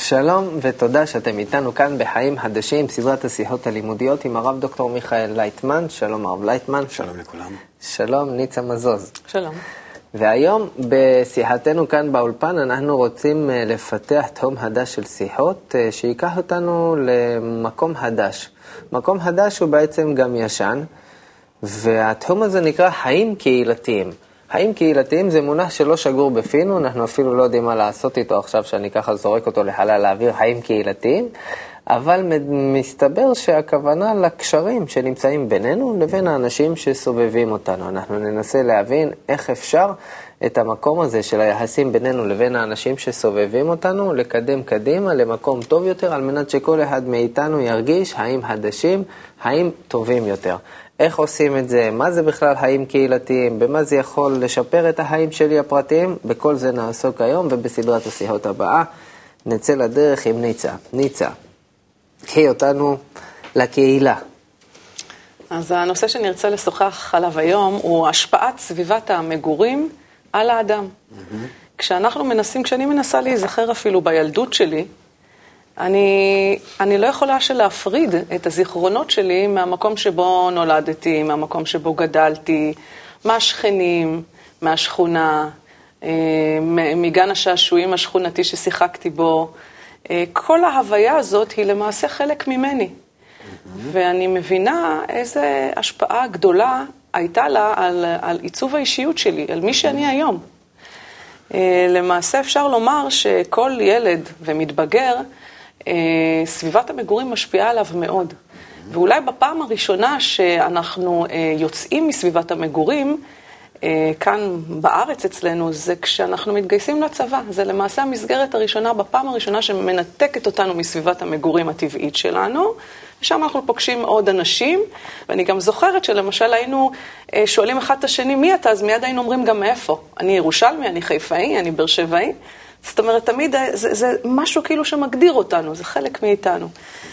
שלום ותודה שאתם איתנו כאן בחיים חדשים, סדרת השיחות הלימודיות עם הרב דוקטור מיכאל לייטמן. שלום הרב לייטמן. שלום לכולם. שלום ניצה מזוז. שלום. והיום בשיחתנו כאן באולפן אנחנו רוצים לפתח תחום חדש של שיחות שיקח אותנו למקום חדש. מקום חדש הוא בעצם גם ישן, והתחום הזה נקרא חיים קהילתיים. חיים קהילתיים זה מונח שלא שגור בפינו, אנחנו אפילו לא יודעים מה לעשות איתו עכשיו שאני ככה זורק אותו לחלל האוויר, חיים קהילתיים, אבל מסתבר שהכוונה לקשרים שנמצאים בינינו לבין האנשים שסובבים אותנו. אנחנו ננסה להבין איך אפשר את המקום הזה של היחסים בינינו לבין האנשים שסובבים אותנו, לקדם קדימה למקום טוב יותר, על מנת שכל אחד מאיתנו ירגיש חיים חדשים, חיים טובים יותר. איך עושים את זה? מה זה בכלל חיים קהילתיים? במה זה יכול לשפר את החיים שלי הפרטיים? בכל זה נעסוק היום, ובסדרת השיחות הבאה נצא לדרך עם ניצה. ניצה, קחי אותנו לקהילה. אז הנושא שנרצה לשוחח עליו היום הוא השפעת סביבת המגורים על האדם. כשאני מנסה להיזכר אפילו בילדות שלי, אני לא יכולה להפריד את הזיכרונות שלי מהמקום שבו נולדתי, מהמקום שבו גדלתי, מהשכנים, מהשכונה, מגן השעשועים השכונתי ששיחקתי בו. כל ההוויה הזאת היא למעשה חלק ממני. ואני מבינה איזה השפעה גדולה הייתה לה על עיצוב האישיות שלי, על מי שאני היום. למעשה אפשר לומר שכל ילד ומתבגר, סביבת המגורים משפיעה עליו מאוד. ואולי בפעם הראשונה שאנחנו יוצאים מסביבת המגורים, כאן בארץ אצלנו, זה כשאנחנו מתגייסים לצבא. זה למעשה המסגרת הראשונה, בפעם הראשונה שמנתקת אותנו מסביבת המגורים הטבעית שלנו, ושם אנחנו פוגשים עוד אנשים, ואני גם זוכרת שלמשל היינו שואלים אחד את השני, מי אתה? אז מיד היינו אומרים גם מאיפה. אני ירושלמי, אני חיפאי, אני באר שבעי. זאת אומרת, תמיד זה משהו כאילו שמגדיר אותנו, זה חלק מאיתנו.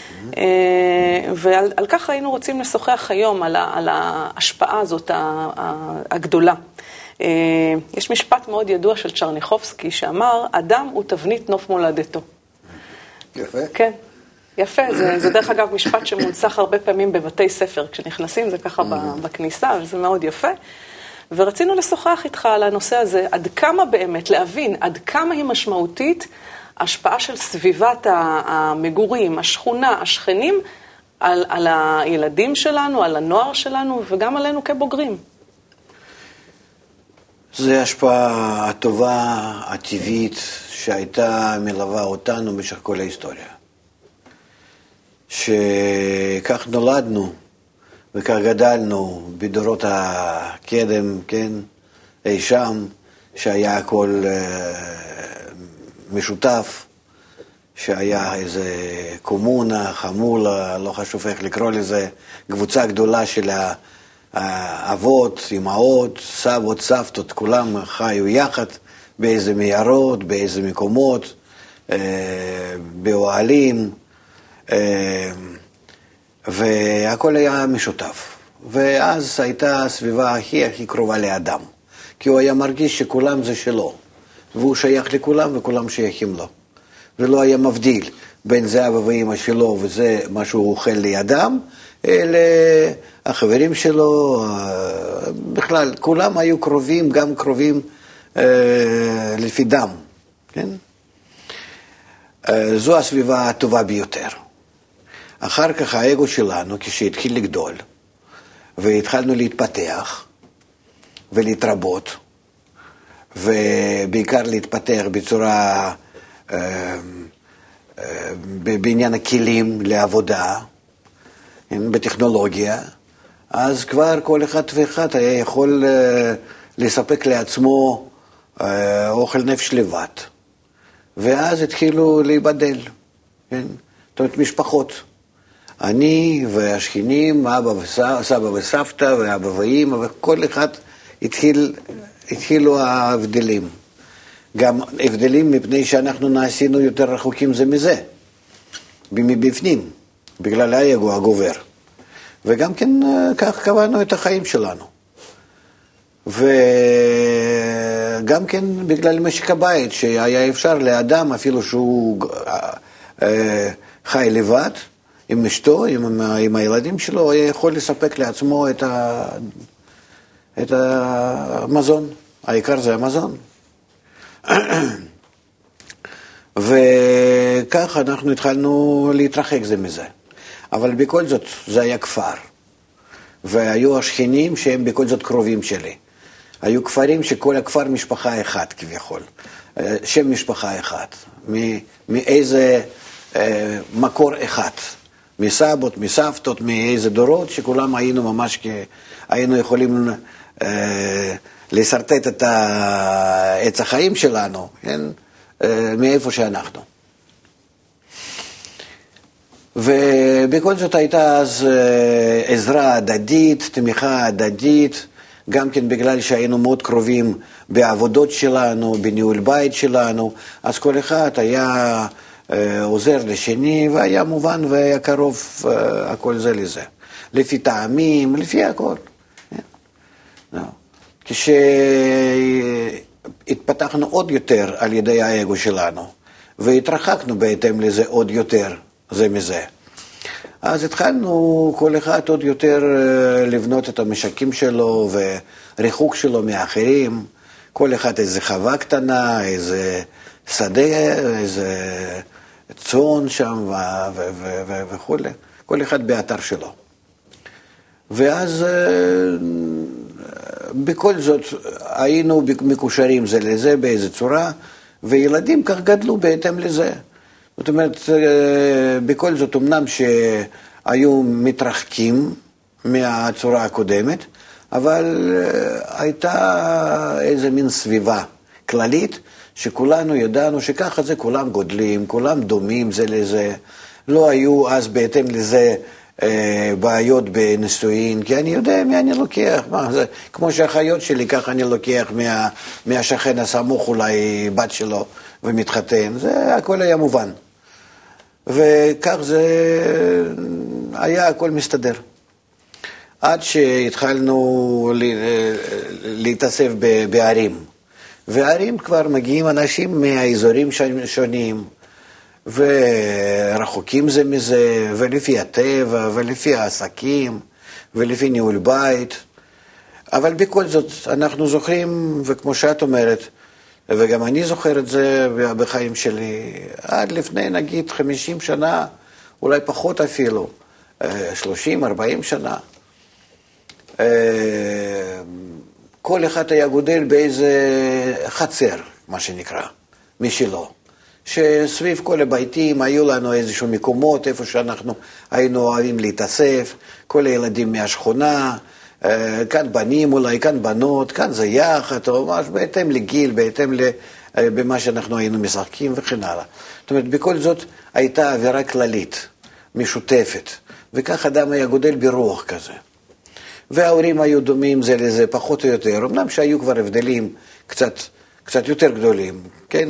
ועל כך היינו רוצים לשוחח היום, על ההשפעה הזאת הגדולה. יש משפט מאוד ידוע של צ'רניחובסקי שאמר, אדם הוא תבנית נוף מולדתו. יפה. כן, יפה. זה דרך אגב משפט שמונצח הרבה פעמים בבתי ספר. כשנכנסים זה ככה בכניסה, וזה מאוד יפה. ורצינו לשוחח איתך על הנושא הזה, עד כמה באמת, להבין עד כמה היא משמעותית, השפעה של סביבת המגורים, השכונה, השכנים, על הילדים שלנו, על הנוער שלנו, וגם עלינו כבוגרים. זו השפעה הטובה, הטבעית, שהייתה מלווה אותנו במשך כל ההיסטוריה. שכך נולדנו, וכך גדלנו בדורות הקדם, כן, אי שם, שהיה הכל משותף, שהיה איזה קומונה, חמולה, לא חשוב איך לקרוא לזה, קבוצה גדולה של האבות, אמהות, סבות, סבתות, כולם חיו יחד באיזה מערות, באיזה מקומות, באוהלים, והכל היה משותף. ואז הייתה הסביבה הכי קרובה לאדם, כי הוא היה מרגיש שכולם זה שלו, והוא שייך לכולם וכולם שייכים לו. ולא היה מבדיל בין זה אבא ואמא שלו וזה מה שהוא אוכל לידם, אלה החברים שלו, בכלל, כולם היו קרובים, גם קרובים לפי דם. כן? זו הסביבה הטובה ביותר. אחר כך האגו שלנו, כשהתחיל לגדול, והתחלנו להתפתח ולהתרבות, ובעיקר להתפתח בצורה, בעניין הכלים לעבודה, בטכנולוגיה, אז כבר כל אחד ואחד היה יכול לספק לעצמו אוכל נפש לבד. ואז התחילו להיבדל, כן? זאת אומרת, משפחות. אני והשכנים, סבא וסבתא, ואבא ואמא, וכל אחד התחילו ההבדלים. גם הבדלים מפני שאנחנו נעשינו יותר רחוקים זה מזה, מבפנים, בגלל האגו הגובר. וגם כן כך קבענו את החיים שלנו. וגם כן בגלל משק הבית, שהיה אפשר לאדם, אפילו שהוא חי לבד, עם אשתו, עם הילדים שלו, היה יכול לספק לעצמו את המזון. העיקר זה המזון. וכך אנחנו התחלנו להתרחק זה מזה. אבל בכל זאת זה היה כפר. והיו השכנים שהם בכל זאת קרובים שלי. היו כפרים שכל הכפר משפחה אחת כביכול. שם משפחה אחת. מאיזה מקור אחד. מסבות, מסבתות, מאיזה דורות, שכולם היינו ממש היינו יכולים לסרטט את עץ החיים שלנו, כן? מאיפה שאנחנו. ובכל זאת הייתה אז עזרה הדדית, תמיכה הדדית, גם כן בגלל שהיינו מאוד קרובים בעבודות שלנו, בניהול בית שלנו, אז כל אחד היה עוזר לשני, והיה מובן והיה קרוב הכל זה לזה. לפי טעמים, לפי הכל. כשהתפתחנו עוד יותר על ידי האגו שלנו, והתרחקנו בהתאם לזה עוד יותר, זה מזה. אז התחלנו כל אחד עוד יותר לבנות את המשקים שלו, וריחוק שלו מאחרים, כל אחד איזה חווה קטנה, איזה שדה, איזה צאן שם וכו', כל אחד באתר שלו. ואז בכל זאת היינו מקושרים זה לזה באיזה צורה, וילדים כך גדלו בהתאם לזה. זאת אומרת, בכל זאת אמנם שהיו מתרחקים מהצורה הקודמת, אבל הייתה איזה מין סביבה כללית, שכולנו ידענו שככה זה כולם גודלים, כולם דומים זה לזה, לא היו אז בהתאם לזה בעיות בנישואין, כי אני יודע מי אני לוקח, מה זה, כמו שהחיות שלי, ככה אני לוקח מהשכן הסמוך אולי בת שלו ומתחתן, זה הכל היה מובן. וכך זה היה הכל מסתדר. עד שהתחלנו להתאסף בערים. וערים כבר מגיעים אנשים מהאזורים שונים, ורחוקים זה מזה, ולפי הטבע, ולפי העסקים, ולפי ניהול בית. אבל בכל זאת אנחנו זוכרים, וכמו שאת אומרת, וגם אני זוכר את זה בחיים שלי, עד לפני נגיד 50 שנה, אולי פחות אפילו, 30-40 שנה, כל אחד היה גודל באיזה חצר, מה שנקרא, משלו. שסביב כל הביתים היו לנו איזשהו מקומות, איפה שאנחנו היינו אוהבים להתאסף, כל הילדים מהשכונה, כאן בנים אולי, כאן בנות, כאן זה יחד, או ממש בהתאם לגיל, בהתאם במה שאנחנו היינו משחקים וכן הלאה. זאת אומרת, בכל זאת הייתה אווירה כללית, משותפת, וכך אדם היה גודל ברוח כזה. וההורים היו דומים זה לזה, פחות או יותר, אמנם שהיו כבר הבדלים קצת יותר גדולים, כן,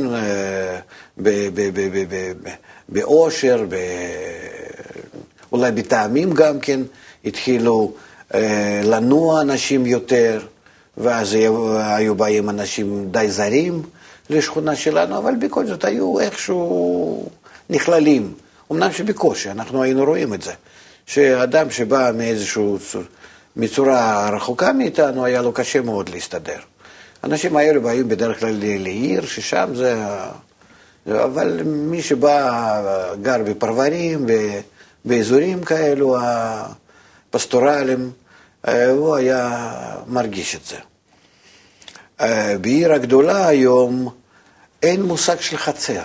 באושר, אולי בטעמים גם כן, התחילו לנוע אנשים יותר, ואז היו באים אנשים די זרים לשכונה שלנו, אבל בכל זאת היו איכשהו נכללים, אמנם שבקושי, אנחנו היינו רואים את זה, שאדם שבא מאיזשהו מצורה רחוקה מאיתנו, היה לו קשה מאוד להסתדר. האנשים האלה באים בדרך כלל לעיר, ששם זה... אבל מי שבא גר בפרברים, באזורים כאלו, הפסטורליים, הוא היה מרגיש את זה. בעיר הגדולה היום אין מושג של חצר.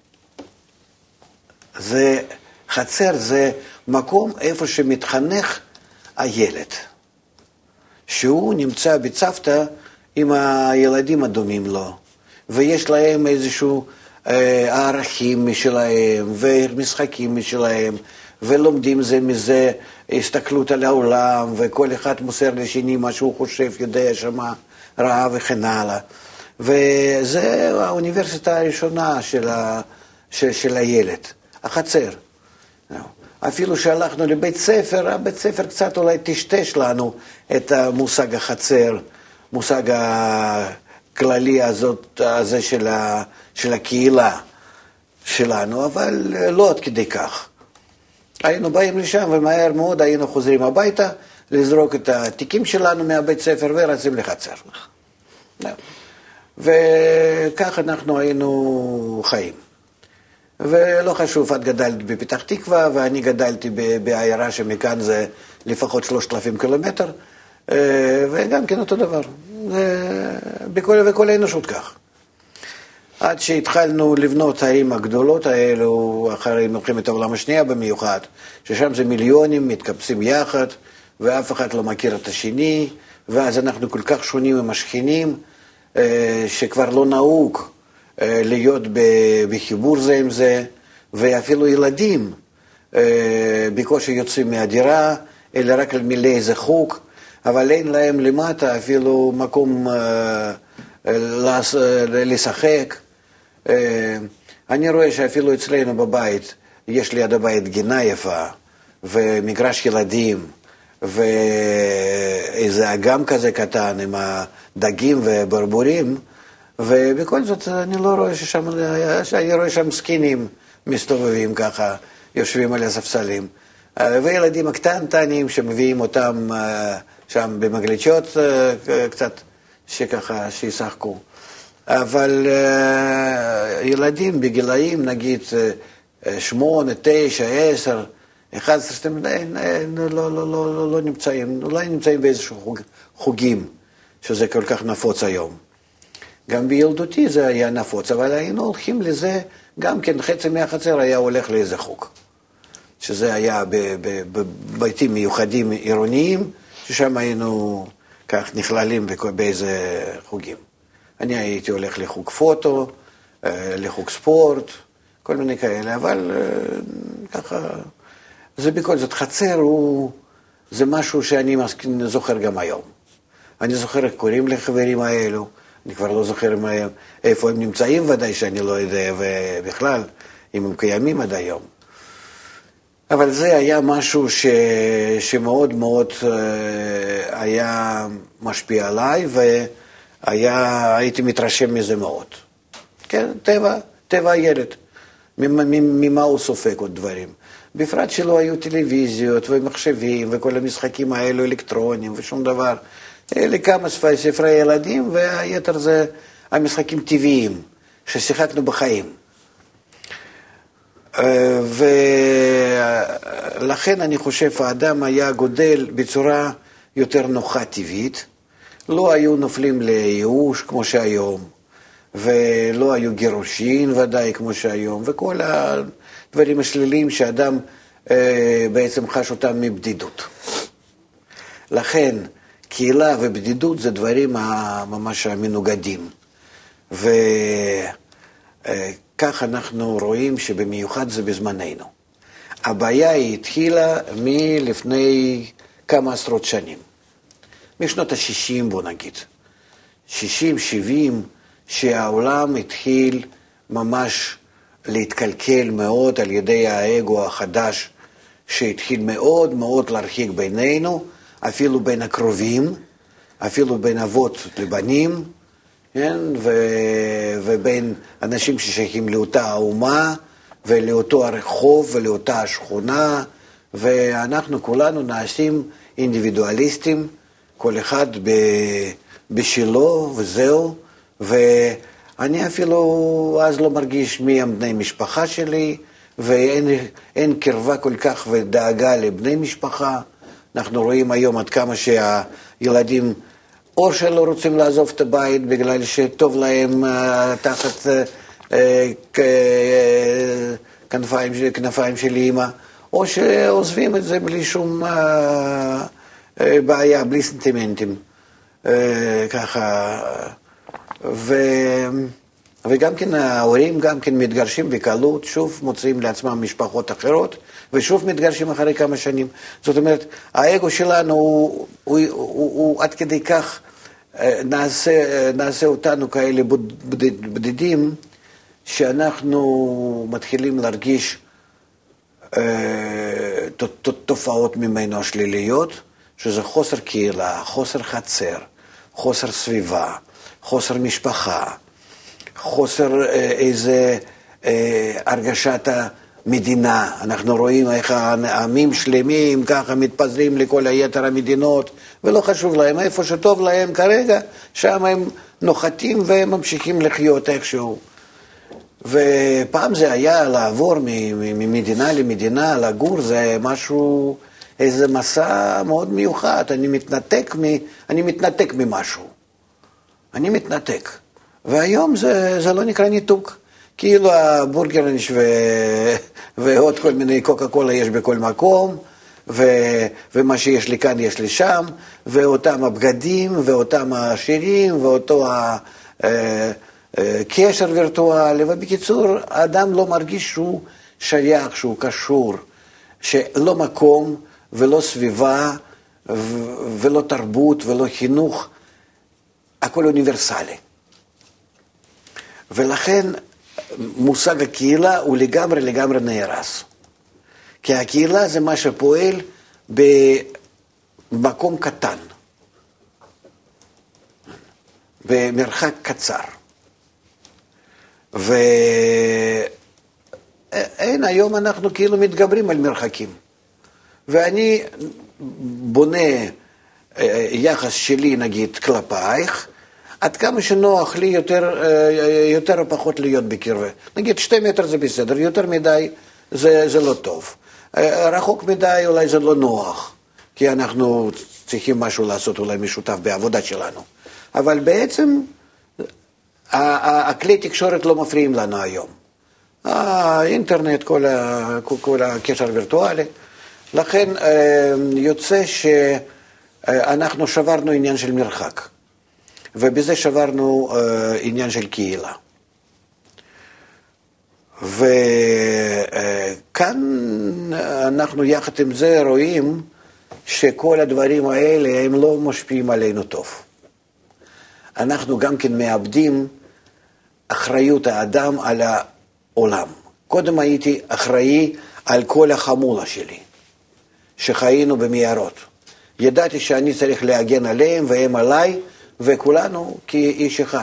חצר זה מקום איפה שמתחנך הילד. שהוא נמצא בצוותא עם הילדים הדומים לו, ויש להם איזשהו ערכים משלהם, ומשחקים משלהם, ולומדים זה מזה הסתכלות על העולם, וכל אחד מוסר לשני מה שהוא חושב, יודע שמה רעה וכן הלאה. וזה האוניברסיטה הראשונה של הילד, החצר. אפילו שהלכנו לבית ספר, הבית ספר קצת אולי תשתש לנו את המושג החצר, המושג הכללי הזה של הקהילה שלנו, אבל לא עד כדי כך. היינו באים לשם ומהר מאוד היינו חוזרים הביתה, לזרוק את התיקים שלנו מהבית ספר ורצים לחצר. וכך אנחנו היינו חיים. ולא חשוב, את גדלת בפתח תקווה, ואני גדלתי בעיירה שמכאן זה לפחות 3,000 קילומטר, וגם כן אותו דבר. וכל האנושות כך. עד שהתחלנו לבנות הערים הגדולות האלו, אחרי מלחמת העולם השנייה במיוחד, ששם זה מיליונים מתקבצים יחד, ואף אחד לא מכיר את השני, ואז אנחנו כל כך שונים עם השכנים, שכבר לא נהוג להיות בחיבור זה עם זה, ואפילו ילדים בקושי יוצאים מהדירה, אלא רק על מילי איזה חוק, אבל אין להם למטה אפילו מקום לשחק. אני רואה שאפילו אצלנו בבית, יש ליד הבית גינה יפה, ומגרש ילדים, ואיזה אגם כזה קטן עם הדגים וברבורים, ובכל זאת אני לא רואה ששם, אני רואה שם סקינים מסתובבים ככה, יושבים על הספסלים, וילדים הקטנטנים שמביאים אותם שם במגלצ'ות קצת, שככה שישחקו. אבל ילדים בגילאים נגיד 8, 9, 10, 11, לא נמצאים, אולי נמצאים באיזשהו חוגים, שזה כל כך נפוץ היום. גם בילדותי זה היה נפוץ, אבל היינו הולכים לזה, גם כן חצי מהחצר היה הולך לאיזה חוג. שזה היה בביתים מיוחדים עירוניים, ששם היינו כך נכללים באיזה חוגים. אני הייתי הולך לחוג פוטו, לחוג ספורט, כל מיני כאלה, אבל ככה, זה בכל זאת, חצר זה משהו שאני זוכר גם היום. אני זוכר איך קוראים לחברים האלו, אני כבר לא זוכר איפה הם נמצאים ודאי שאני לא יודע, ובכלל, אם הם קיימים עד היום. אבל זה היה משהו שמאוד מאוד היה משפיע עליי, והייתי מתרשם מזה מאוד. כן, טבע הילד. ממה הוא סופק עוד דברים. בפרט שלא היו טלוויזיות ומחשבים וכל המשחקים האלו אלקטרונים ושום דבר. אלה כמה ספרי ילדים, והיתר זה המשחקים טבעיים ששיחקנו בחיים. ולכן אני חושב האדם היה גודל בצורה יותר נוחה טבעית, לא היו נופלים לייאוש כמו שהיום, ולא היו גירושין ודאי כמו שהיום, וכל הדברים השליליים שאדם בעצם חש אותם מבדידות. לכן קהילה ובדידות זה דברים ממש מנוגדים, כך אנחנו רואים שבמיוחד זה בזמננו. הבעיה היא התחילה מלפני כמה עשרות שנים. משנות ה-60 בוא נגיד. 60, 70, שהעולם התחיל ממש להתקלקל מאוד על ידי האגו החדש, שהתחיל מאוד מאוד להרחיק בינינו, אפילו בין הקרובים, אפילו בין אבות לבנים, כן? ובין אנשים ששייכים לאותה האומה ולאותו הרחוב ולאותה השכונה, ואנחנו כולנו נעשים אינדיבידואליסטים, כל אחד בשלו וזהו, ואני אפילו אז לא מרגיש מי הם בני משפחה שלי, ואין קרבה כל כך ודאגה לבני משפחה. אנחנו רואים היום עד כמה שהילדים או שלא רוצים לעזוב את הבית בגלל שטוב להם תחת כנפיים של אמא, או שעוזבים את זה בלי שום בעיה, בלי סנטימנטים, ככה. וגם כן ההורים גם כן מתגרשים בקלות, שוב מוצאים לעצמם משפחות אחרות, ושוב מתגרשים אחרי כמה שנים. זאת אומרת, האגו שלנו הוא עד כדי כך נעשה אותנו כאלה בודדים, שאנחנו מתחילים להרגיש תופעות ממנו השליליות, שזה חוסר קהילה, חוסר חצר, חוסר סביבה, חוסר משפחה, חוסר איזה הרגשת המדינה. אנחנו רואים איך העמים שלמים ככה מתפזרים לכל היתר המדינות, ולא חשוב להם, איפה שטוב להם כרגע, שם הם נוחתים והם ממשיכים לחיות איכשהו. ופעם זה היה לעבור ממדינה למדינה, לגור, זה משהו, איזה מסע מאוד מיוחד. אני מתנתק ממשהו. אני מתנתק. והיום זה לא נקרא ניתוק. כאילו הבורגרנש ועוד כל מיני קוקה קולה יש בכל מקום, ומה שיש לי כאן יש לי שם, ואותם הבגדים, ואותם השירים, ואותו קשר וירטואלי. ובקיצור, האדם לא מרגיש שהוא שייך, שהוא קשור, שלא מקום ולא סביבה ולא תרבות ולא חינוך, הכל אוניברסלי. ולכן מושג הקהילה הוא לגמרי נהרס. כי הקהילה זה מה שפועל במקום קטן, במרחק קצר. ואין, היום אנחנו כאילו מתגברים על מרחקים. ואני בונה יחס שלי, נגיד, כלפייך, עד כמה שנוח לי יותר או פחות להיות בקרבה. נגיד 2 מטר זה בסדר, יותר מדי זה לא טוב. רחוק מדי אולי זה לא נוח, כי אנחנו צריכים משהו לעשות אולי משותף בעבודה שלנו. אבל בעצם הכלי תקשורת לא מפריעים לנו היום. האינטרנט, כל הקשר וירטואלי. לכן יוצא שאנחנו שברנו עניין של מרחק. ובזה שברנו עניין של קהילה. וכאן אנחנו יחד עם זה רואים שכל הדברים האלה הם לא משפיעים עלינו טוב. אנחנו גם כן מאבדים אחריות האדם על העולם. קודם הייתי אחראי על כל החמולה שלי, שחיינו במיירות. ידעתי שאני צריך להגן עליהם והם עליי, וכולנו כאיש אחד.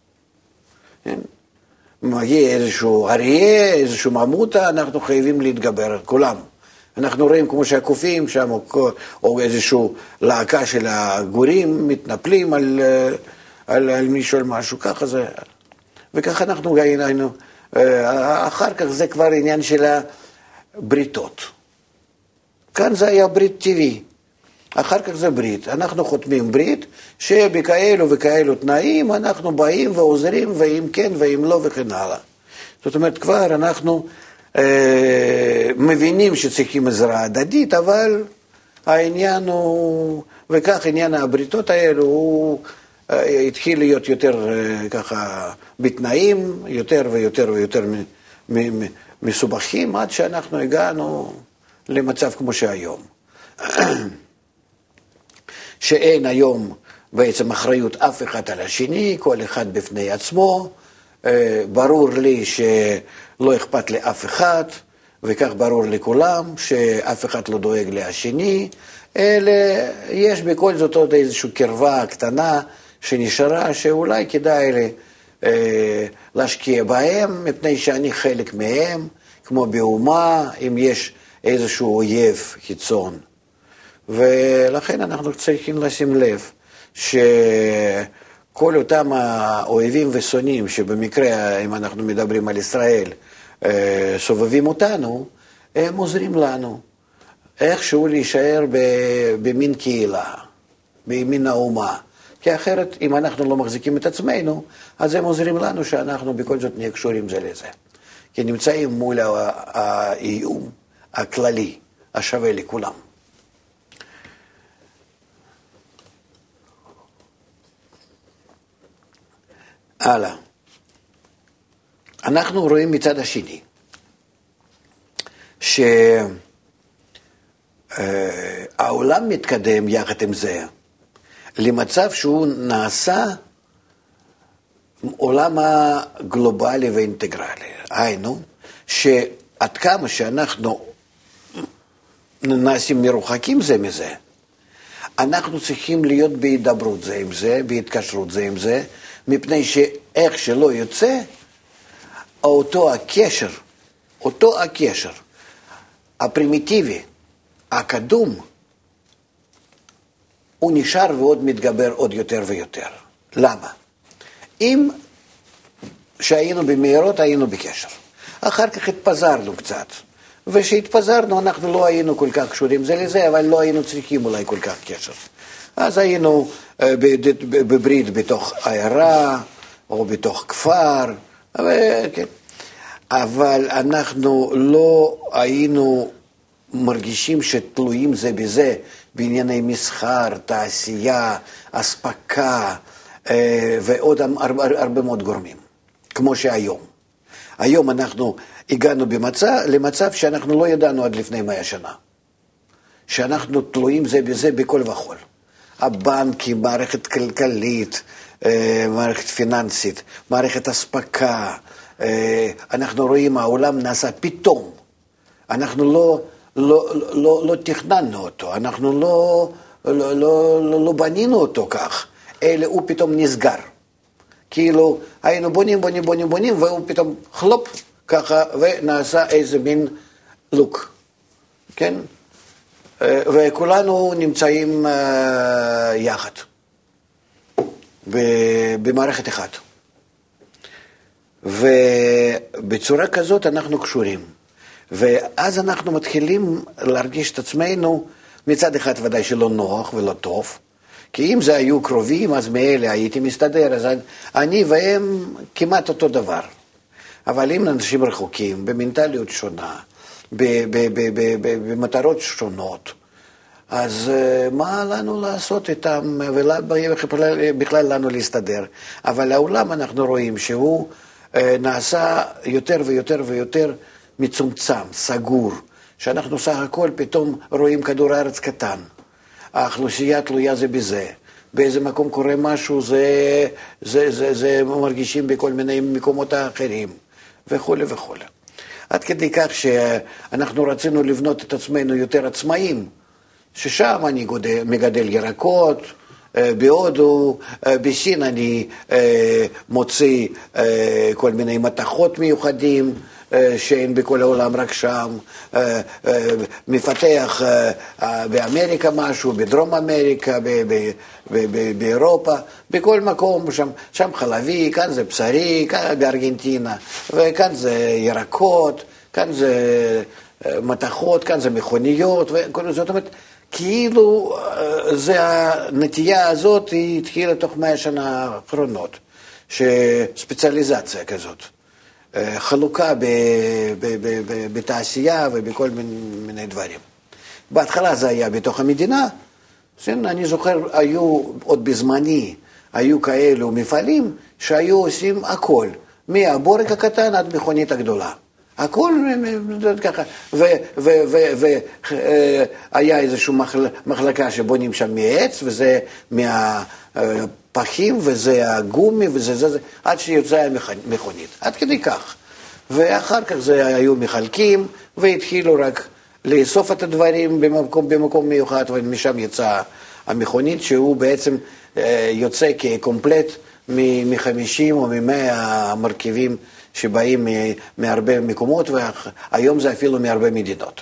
מגיע איזשהו אריה, איזשהו ממוטה, אנחנו חייבים להתגבר, כולם. אנחנו רואים כמו שהקופים שם, או איזשהו להקה של הגורים, מתנפלים על מישהו, על משהו, ככה זה. וככה אנחנו היינו. אחר כך זה כבר עניין של הבריתות. כאן זה היה ברית טבעי. אחר כך זה ברית. אנחנו חותמים ברית, שבכאלו וכאלו תנאים אנחנו באים ועוזרים, ואם כן ואם לא וכן הלאה. זאת אומרת, כבר אנחנו מבינים שצריכים עזרה הדדית, אבל העניין הוא, וכך עניין הבריתות האלו, הוא התחיל להיות יותר ככה בתנאים, יותר ויותר ויותר מסובכים, עד שאנחנו הגענו למצב כמו שהיום. שאין היום בעצם אחריות אף אחד על השני, כל אחד בפני עצמו. ברור לי שלא אכפת לאף אחד, וכך ברור לכולם שאף אחד לא דואג לשני, אלא יש בכל זאת עוד איזושהי קרבה קטנה שנשארה, שאולי כדאי להשקיע בהם, מפני שאני חלק מהם, כמו באומה, אם יש איזשהו אויב חיצון. ולכן אנחנו צריכים לשים לב שכל אותם האויבים ושונאים שבמקרה, אם אנחנו מדברים על ישראל, סובבים אותנו, הם עוזרים לנו איכשהו להישאר במין קהילה, במין האומה. כי אחרת, אם אנחנו לא מחזיקים את עצמנו, אז הם עוזרים לנו שאנחנו בכל זאת נהיה קשורים זה לזה. כי נמצאים מול האיום הכללי, השווה לכולם. הלאה. אנחנו רואים מצד השני, שהעולם מתקדם יחד עם זה, למצב שהוא נעשה עולם הגלובלי ואינטגרלי. היינו, שעד כמה שאנחנו נעשים מרוחקים זה מזה, אנחנו צריכים להיות בהידברות זה עם זה, בהתקשרות זה עם זה, מפני שאיך שלא יוצא, אותו הקשר הפרימיטיבי, הקדום, הוא נשאר ועוד מתגבר עוד יותר ויותר. למה? אם שהיינו במהירות היינו בקשר. אחר כך התפזרנו קצת. ושהתפזרנו אנחנו לא היינו כל כך קשורים זה לזה, אבל לא היינו צריכים אולי כל כך קשר. אז היינו בברית בתוך עיירה, או בתוך כפר, אבל אנחנו לא היינו מרגישים שתלויים זה בזה, בענייני מסחר, תעשייה, אספקה, ועוד הרבה מאוד גורמים, כמו שהיום. היום אנחנו הגענו למצב שאנחנו לא ידענו עד לפני 100 שנה. שאנחנו תלויים זה בזה בכל וכל. הבנקים, מערכת כלכלית, מערכת פיננסית, מערכת אספקה. אנחנו רואים העולם נעשה פתאום. אנחנו לא תכננו אותו, אנחנו לא בנינו אותו כך, אלא הוא פתאום נסגר. כאילו היינו בונים, והוא פתאום חלופ ככה, ונעשה איזה מין לוק, כן? וכולנו נמצאים יחד, במערכת אחת. ובצורה כזאת אנחנו קשורים. ואז אנחנו מתחילים להרגיש את עצמנו, מצד אחד ודאי שלא נוח ולא טוב, כי אם זה היו קרובים, אז מאלה הייתי מסתדר, אז אני והם כמעט אותו דבר. אבל אם אנשים רחוקים, במנטליות שונה, במטרות שונות, אז מה לנו לעשות איתם, ובכלל לנו להסתדר. אבל העולם אנחנו רואים שהוא נעשה יותר ויותר ויותר מצומצם, סגור, שאנחנו סך הכל פתאום רואים כדור הארץ קטן. האוכלוסייה תלויה זה בזה. באיזה מקום קורה משהו, זה מרגישים בכל מיני מקומות האחרים, וכו' וכו'. עד כדי כך שאנחנו רצינו לבנות את עצמנו יותר עצמאים, ששם אני מגדל ירקות, בהודו, בסין אני מוציא כל מיני מתכות מיוחדים, שאין בכל העולם רק שם, מפתח באמריקה משהו, בדרום אמריקה, באירופה, בכל מקום, שם חלבי, כאן זה בשרי, כאן בארגנטינה, וכאן זה ירקות, כאן זה מתכות, כאן זה מכוניות, זאת אומרת, כאילו הנטייה הזאת היא התחילה תוך 100 שנה האחרונות, שספציאליזציה כזאת. חלוקה בתעשייה ובכל מיני דברים. בהתחלה זה היה בתוך המדינה, אני זוכר, היו עוד בזמני, היו כאלו מפעלים שהיו עושים הכל, מהבורג הקטן עד מכונית הגדולה. הכל ככה, והיה איזושהי מחלקה שבונים שם מעץ, וזה מהפחים, וזה הגומי, וזה, עד שיוצאה מכונית, עד כדי כך. ואחר כך זה היו מחלקים, והתחילו רק לאסוף את הדברים במקום מיוחד, ומשם יצאה המכונית, שהוא בעצם יוצא כקומפלט מ-50 או מ-100 המרכיבים שבאים מהרבה מקומות, והיום זה אפילו מהרבה מדינות.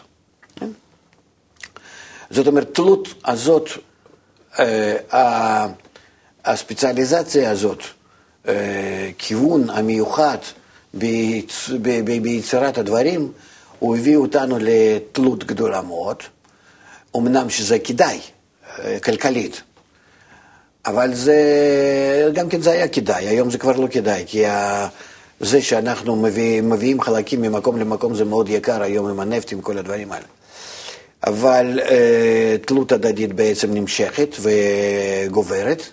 זאת אומרת, תלות הזאת, הספציאליזציה הזאת, כיוון המיוחד ביצירת הדברים, הוא הביא אותנו לתלות גדולה מאוד, אמנם שזה כדאי, כלכלית, אבל זה, גם כן זה היה כדאי, היום זה כבר לא כדאי, כי זה שאנחנו מביאים חלקים ממקום למקום זה מאוד יקר היום עם הנפט, עם כל הדברים האלה. אבל תלות הדדית בעצם נמשכת וגוברת,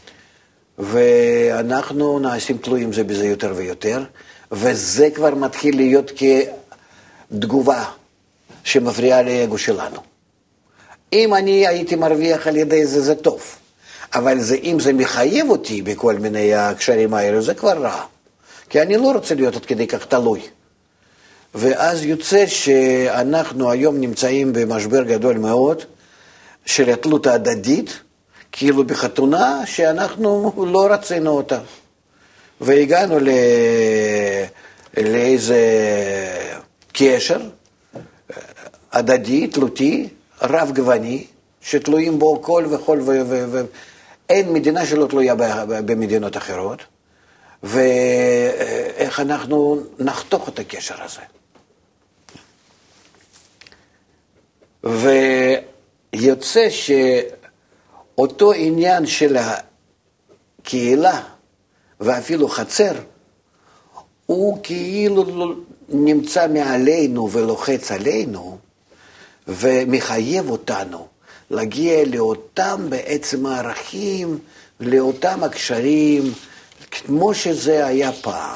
ואנחנו נעשים תלויים זה בזה יותר ויותר, וזה כבר מתחיל להיות כתגובה שמפריעה לאגו שלנו. אם אני הייתי מרוויח על ידי זה, זה טוב. אבל אם זה מחייב אותי בכל מיני הקשרים האלה, זה כבר רע. כי אני לא רוצה להיות עד כדי כך תלוי. ואז יוצא שאנחנו היום נמצאים במשבר גדול מאוד, של התלות ההדדית, כאילו בחתונה שאנחנו לא רצינו אותה. והגענו לאיזה קשר הדדי, תלותי, רב גווני, שתלויים בו כל וכל אין מדינה שלא תלויה במדינות אחרות, ואיך אנחנו נחתוך את הקשר הזה. ויוצא שאותו עניין של הקהילה ואפילו חצר, הוא כאילו נמצא מעלינו ולוחץ עלינו, ומחייב אותנו להגיע לאותם בעצם הערכים, לאותם הקשרים, כמו שזה היה פעם.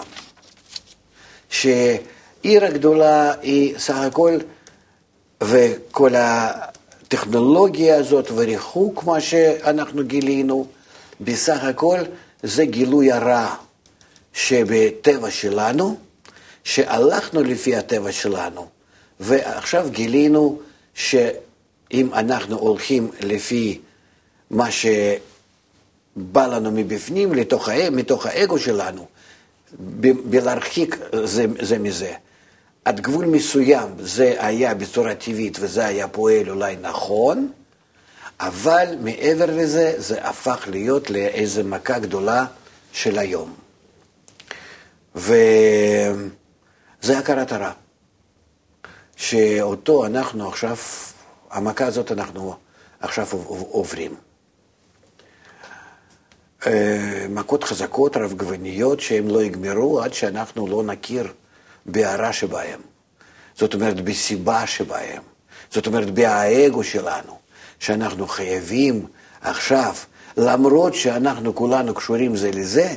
שעיר הגדולה היא סך הכל, וכל הטכנולוגיה הזאת וריחוק מה שאנחנו גילינו, בסך הכל זה גילוי הרע שבטבע שלנו, שהלכנו לפי הטבע שלנו, ועכשיו גילינו שאם אנחנו הולכים לפי מה שבא לנו מבפנים, מתוך האגו שלנו, בלהרחיק זה מזה, עד גבול מסוים זה היה בצורה טבעית וזה היה פועל אולי נכון, אבל מעבר לזה זה הפך להיות לאיזו מכה גדולה של היום. וזה הכרת הרע, שאותו אנחנו עכשיו, המכה הזאת אנחנו עכשיו עוברים. מכות חזקות, רב גווניות, שהם לא יגמרו עד שאנחנו לא נכיר בהרע שבהם. זאת אומרת, בסיבה שבהם. זאת אומרת, באגו שלנו, שאנחנו חייבים עכשיו, למרות שאנחנו כולנו קשורים זה לזה,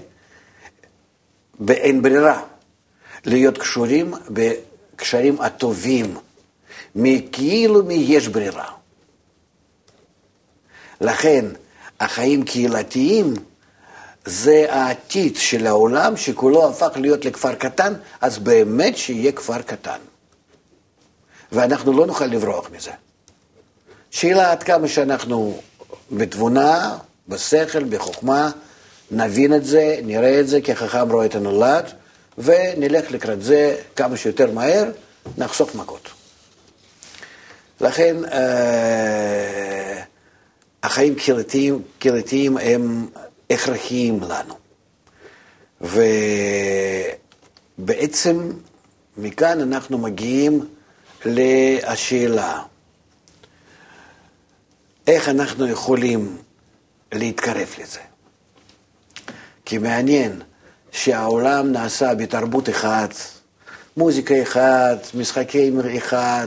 באין ברירה, להיות קשורים בקשרים הטובים, כאילו יש ברירה. לכן, החיים קהילתיים, זה העתיד של העולם שכולו הפך להיות לכפר קטן, אז באמת שיהיה כפר קטן. ואנחנו לא נוכל לברוח מזה. שאלה עד כמה שאנחנו בתבונה, בשכל, בחוכמה, נבין את זה, נראה את זה, כי החכם רואה את הנולד, ונלך לקראת זה כמה שיותר מהר, נחסוך מכות. לכן, החיים קהילתיים הם הכרחיים לנו. ובעצם מכאן אנחנו מגיעים לשאלה, איך אנחנו יכולים להתקרב לזה? כי מעניין שהעולם נעשה בתרבות אחת, מוזיקה אחת, משחקים אחד,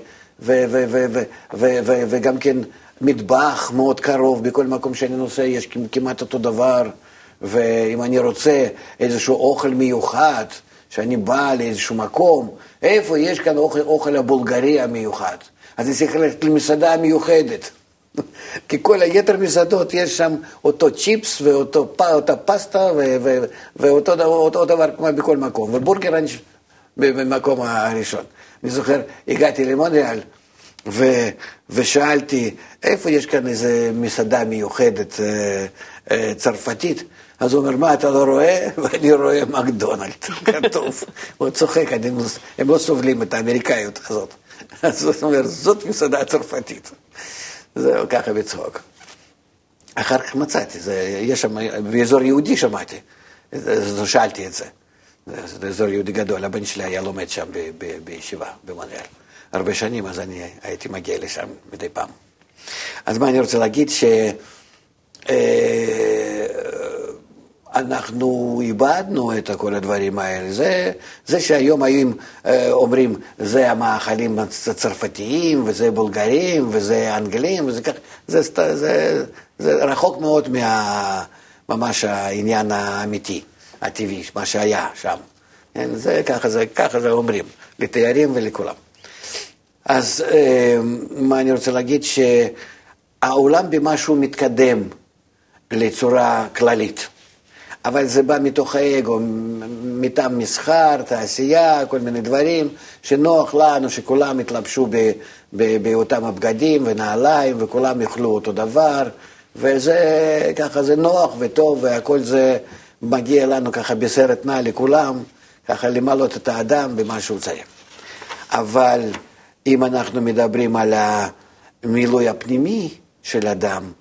וגם כן מטבח מאוד קרוב, בכל מקום שאני נוסע יש כמעט אותו דבר, ואם אני רוצה איזשהו אוכל מיוחד, שאני בא לאיזשהו מקום, איפה יש כאן אוכל הבולגרי המיוחד? אז אני צריך ללכת למסעדה המיוחדת. כי כל היתר מסעדות יש שם אותו צ'יפס ואותה פסטה ואותו דבר כמו בכל מקום. ובורגר אני במקום הראשון. אני זוכר, הגעתי למונריאל ושאלתי, איפה יש כאן איזו מסעדה מיוחדת צרפתית? אז הוא אומר, מה אתה לא רואה? ואני רואה מקדונלד, כתוב. הוא צוחק, הם לא סובלים את האמריקאיות הזאת. אז הוא אומר, זאת מסעדה צרפתית. זהו, ככה בצחוק. אחר כך מצאתי, יש שם, באזור יהודי שמעתי, שאלתי את זה. זה אזור יהודי גדול, הבן שלי היה לומד שם בישיבה, במונריאל. הרבה שנים, אז אני הייתי מגיע לשם מדי פעם. אז מה אני רוצה להגיד? אנחנו איבדנו את כל הדברים האלה. זה שהיום היו אומרים, זה המאכלים הצרפתיים, וזה בולגרים, וזה אנגלים, וזה כך, זה רחוק מאוד ממש העניין האמיתי, הטבעי, מה שהיה שם. ככה זה אומרים, לתיירים ולכולם. אז מה אני רוצה להגיד? שהעולם במשהו מתקדם לצורה כללית. אבל זה בא מתוך האגו, מטעם מסחר, תעשייה, כל מיני דברים, שנוח לנו שכולם יתלבשו באותם הבגדים ונעליים, וכולם יאכלו אותו דבר, וזה ככה זה נוח וטוב, והכל זה מגיע לנו ככה בסרט נע לכולם, ככה למלות את האדם במה שהוא צריך. אבל אם אנחנו מדברים על המילוי הפנימי של אדם,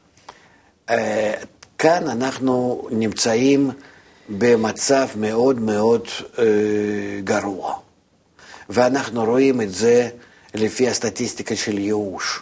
כאן אנחנו נמצאים במצב מאוד מאוד גרוע. ואנחנו רואים את זה לפי הסטטיסטיקה של ייאוש,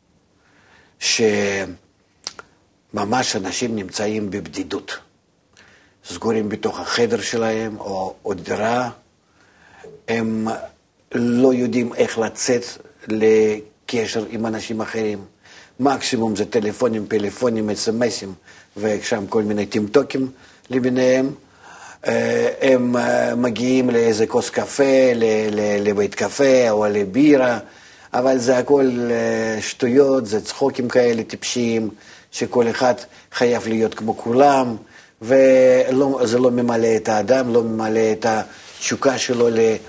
שממש אנשים נמצאים בבדידות, סגורים בתוך החדר שלהם או דירה, הם לא יודעים איך לצאת לקשר עם אנשים אחרים, מקסימום זה טלפונים, פלאפונים, אס-אמסים, ושם כל מיני טמטוקים לביניהם. הם מגיעים לאיזה כוס קפה, לבית קפה או לבירה, אבל זה הכל שטויות, זה צחוקים כאלה טיפשיים, שכל אחד חייב להיות כמו כולם, וזה לא ממלא את האדם, לא ממלא את התשוקה שלו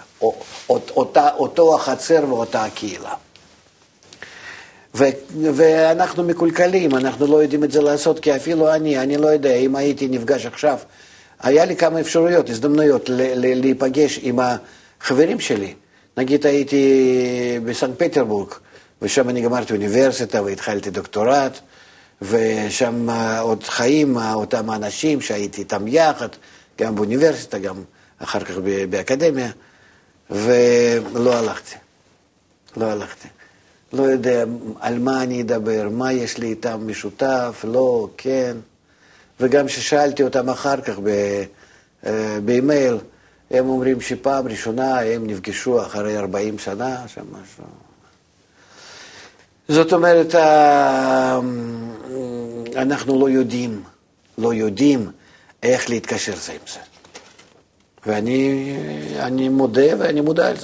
לאותו החצר ואותה הקהילה. ואנחנו מקולקלים, אנחנו לא יודעים את זה לעשות, כי אפילו אני לא יודע, אם הייתי נפגש עכשיו, היה לי כמה אפשרויות, הזדמנויות להיפגש עם החברים שלי. נגיד הייתי בסנט פטרבורג, ושם אני גמרתי אוניברסיטה והתחלתי דוקטורט, ושם עוד חיים אותם אנשים שהייתי איתם יחד, גם באוניברסיטה, גם אחר כך באקדמיה, ולא הלכתי. לא יודע על מה אני אדבר, מה יש לי איתם משותף, לא, כן. וגם ששאלתי אותם אחר כך באימייל, הם אומרים שפעם ראשונה הם נפגשו אחרי 40 שנה, שם משהו. זאת אומרת, אנחנו לא יודעים איך להתקשר זה עם זה. ואני מודה ואני מודע על זה.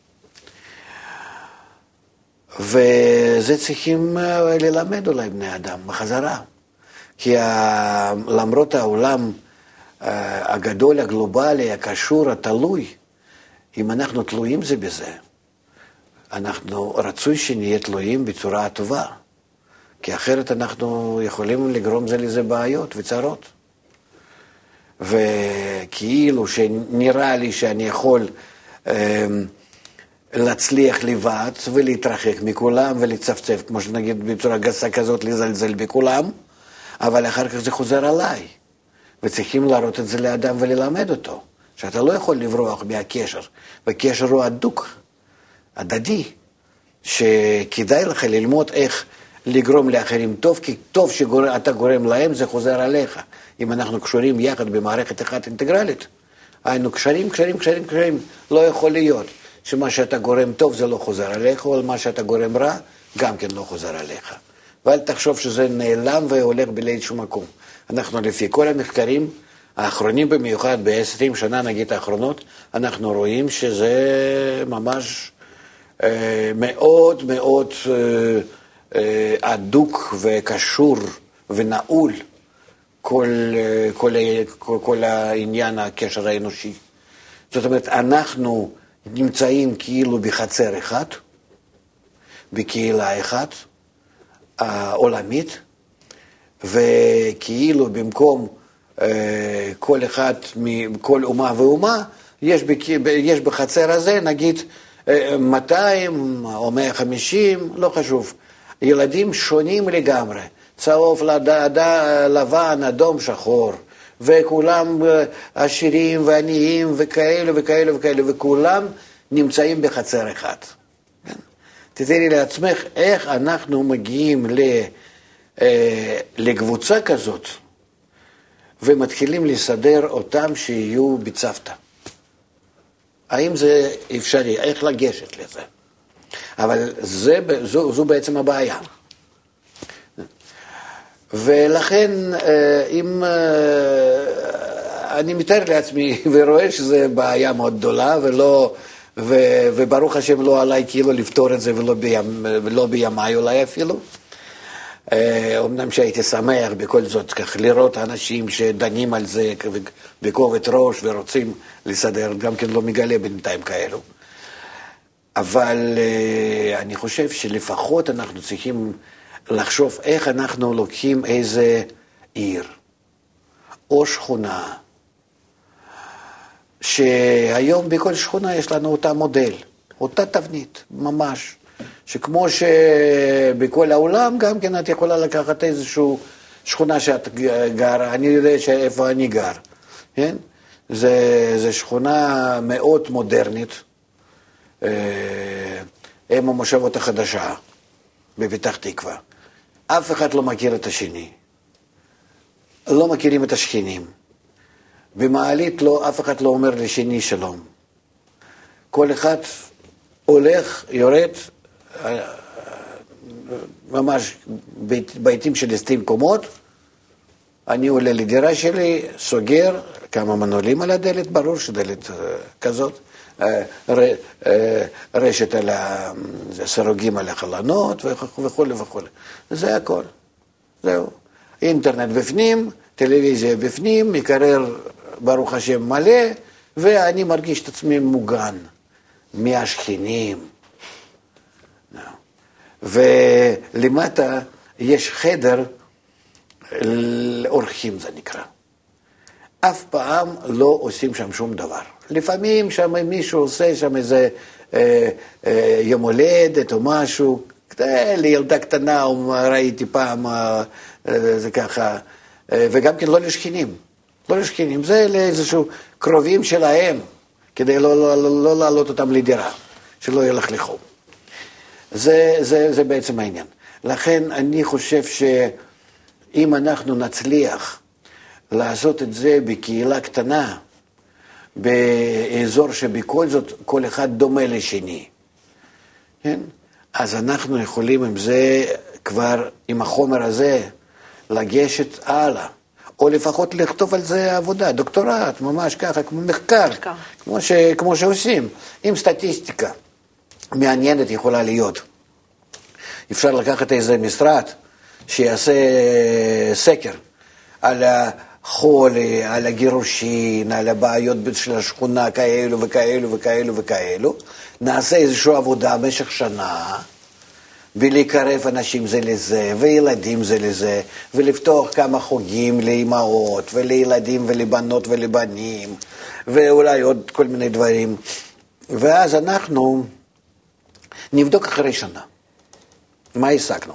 וזה צריכים ללמד אולי בני אדם בחזרה. כי למרות העולם הגדול, הגלובלי, הקשור, התלוי, אם אנחנו תלויים זה בזה, אנחנו רצוי שנהיה תלויים בצורה טובה, כי אחרת אנחנו יכולים לגרום זה לזה בעיות וצרות. וכאילו שנראה לי שאני יכול להצליח לבד ולהתרחק מכולם ולצפצף, כמו שנגיד בצורה גסה כזאת, לזלזל בכולם, אבל אחר כך זה חוזר עליי, וצריכים להראות את זה לאדם וללמד אותו, שאתה לא יכול לברוח מהקשר, והקשר הוא הדוק, הדדי, שכדאי לך ללמוד איך לגרום לאחרים טוב, כי טוב שאתה גורם להם זה חוזר עליך. אם אנחנו קשורים יחד במערכת אחת אינטגרלית, היינו קשרים, לא יכול להיות שמה שאתה גורם טוב זה לא חוזר עליך, או מה שאתה גורם רע גם כן לא חוזר עליך. ואל תחשוב שזה נעלם והולך לאיזשהו מקום. אנחנו לפי כל המחקרים האחרונים, במיוחד ב-20 שנה נגיד האחרונות, אנחנו רואים שזה ממש מאוד מאוד הדוק וקשור ונעול כל העניין הקשר האנושי. זאת אומרת, אנחנו נמצאים כאילו בחצר אחת, בקהילה אחת, עולמית, וכאילו במקום כל אחד מכל אומה ואומה, יש בחצר הזה נגיד 200 או 150, לא חשוב, ילדים שונים לגמרי, צהוב, לבן, אדום, שחור, וכולם עשירים ועניים וכאלה וכאלה וכאלה, וכולם נמצאים בחצר אחת. תתארי לעצמך איך אנחנו מגיעים לקבוצה כזאת, ומתחילים לסדר אותם שיהיו בצוותא. האם זה אפשרי? איך לגשת לזה? אבל זו בעצם הבעיה. ולכן, אם אני מתאר לעצמי ורואה שזו בעיה מאוד גדולה, וברוך השם לא עליי כאילו לפתור את זה, ולא בימיי אולי אפילו. אמנם שהייתי שמח בכל זאת כך לראות אנשים שדנים על זה בכובד ראש ורוצים לסדר, גם כן לא מגלה בינתיים כאלו. אבל אני חושב שלפחות אנחנו צריכים לחשוב איך אנחנו לוקחים איזה עיר או שכונה, שהיום בכל שכונה יש לנו אותה מודל, אותה תבנית, ממש. שכמו שבכל העולם גם כן את יכולה לקחת איזושהי שכונה שאת גרה, אני יודע איפה אני גר, כן? זה שכונה מאוד מודרנית, אם המושבות החדשה בפתח תקווה. אף אחד לא מכיר את השני, לא מכירים את השכנים. במעלית אף אחד לא אומר לשני שלום. כל אחד הולך, יורד, ממש ביתים של 20 קומות, אני עולה לדירה שלי, סוגר, כמה מנעולים על הדלת, ברור שדלת כזאת, רשת על הסרוגים על החלונות וכו' וכו'. זה הכל, זהו. אינטרנט בפנים, טלוויזיה בפנים, מקרר ברוך השם מלא, ואני מרגיש את עצמי מוגן מהשכנים. ולמטה יש חדר לאורחים, זה נקרא. אף פעם לא עושים שם שום דבר. לפעמים שם מישהו עושה שם איזה יום הולדת או משהו, לילדה קטנה, ראיתי פעם, זה ככה, וגם כן לא לשכנים. לא לשכנים, זה לאיזשהו קרובים שלהם, כדי לא להעלות אותם לדירה, שלא ילכלכו. זה בעצם העניין. לכן אני חושב שאם אנחנו נצליח לעשות את זה בקהילה קטנה, באזור שבכל זאת כל אחד דומה לשני, כן? אז אנחנו יכולים עם זה כבר, עם החומר הזה, לגשת הלאה. או לפחות לכתוב על זה עבודה, דוקטורט, ממש ככה, כמו מחקר, כמו שעושים, עם סטטיסטיקה מעניינת יכולה להיות. אפשר לקחת איזה משרד שיעשה סקר על החולי, על הגירושין, על הבעיות של השכונה, כאלו וכאלו וכאלו וכאלו, נעשה איזושהי עבודה במשך שנה, ולקרב אנשים זה לזה, וילדים זה לזה, ולפתוח כמה חוגים לאמהות, ולילדים ולבנות ולבנים, ואולי עוד כל מיני דברים. ואז אנחנו נבדוק אחרי שנה. מה השגנו?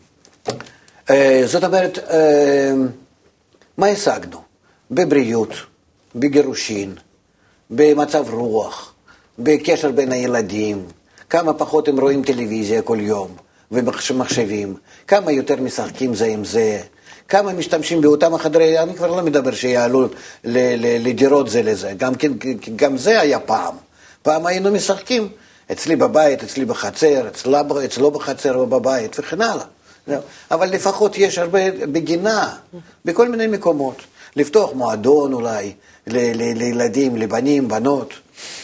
זאת אומרת, מה השגנו? בבריאות, בגירושין, במצב רוח, בקשר בין הילדים, כמה פחות הם רואים טלוויזיה כל יום ומחשבים, כמה יותר משחקים זה עם זה, כמה משתמשים באותם החדרי, אני כבר לא מדבר שיעלו לדירות זה לזה, גם זה היה פעם. פעם היינו משחקים, אצלי בבית, אצלי בחצר, אצלו בחצר או בבית וכן הלאה. אבל לפחות יש הרבה בגינה, בכל מיני מקומות. לפתוח מועדון אולי, לילדים, לבנים, בנות.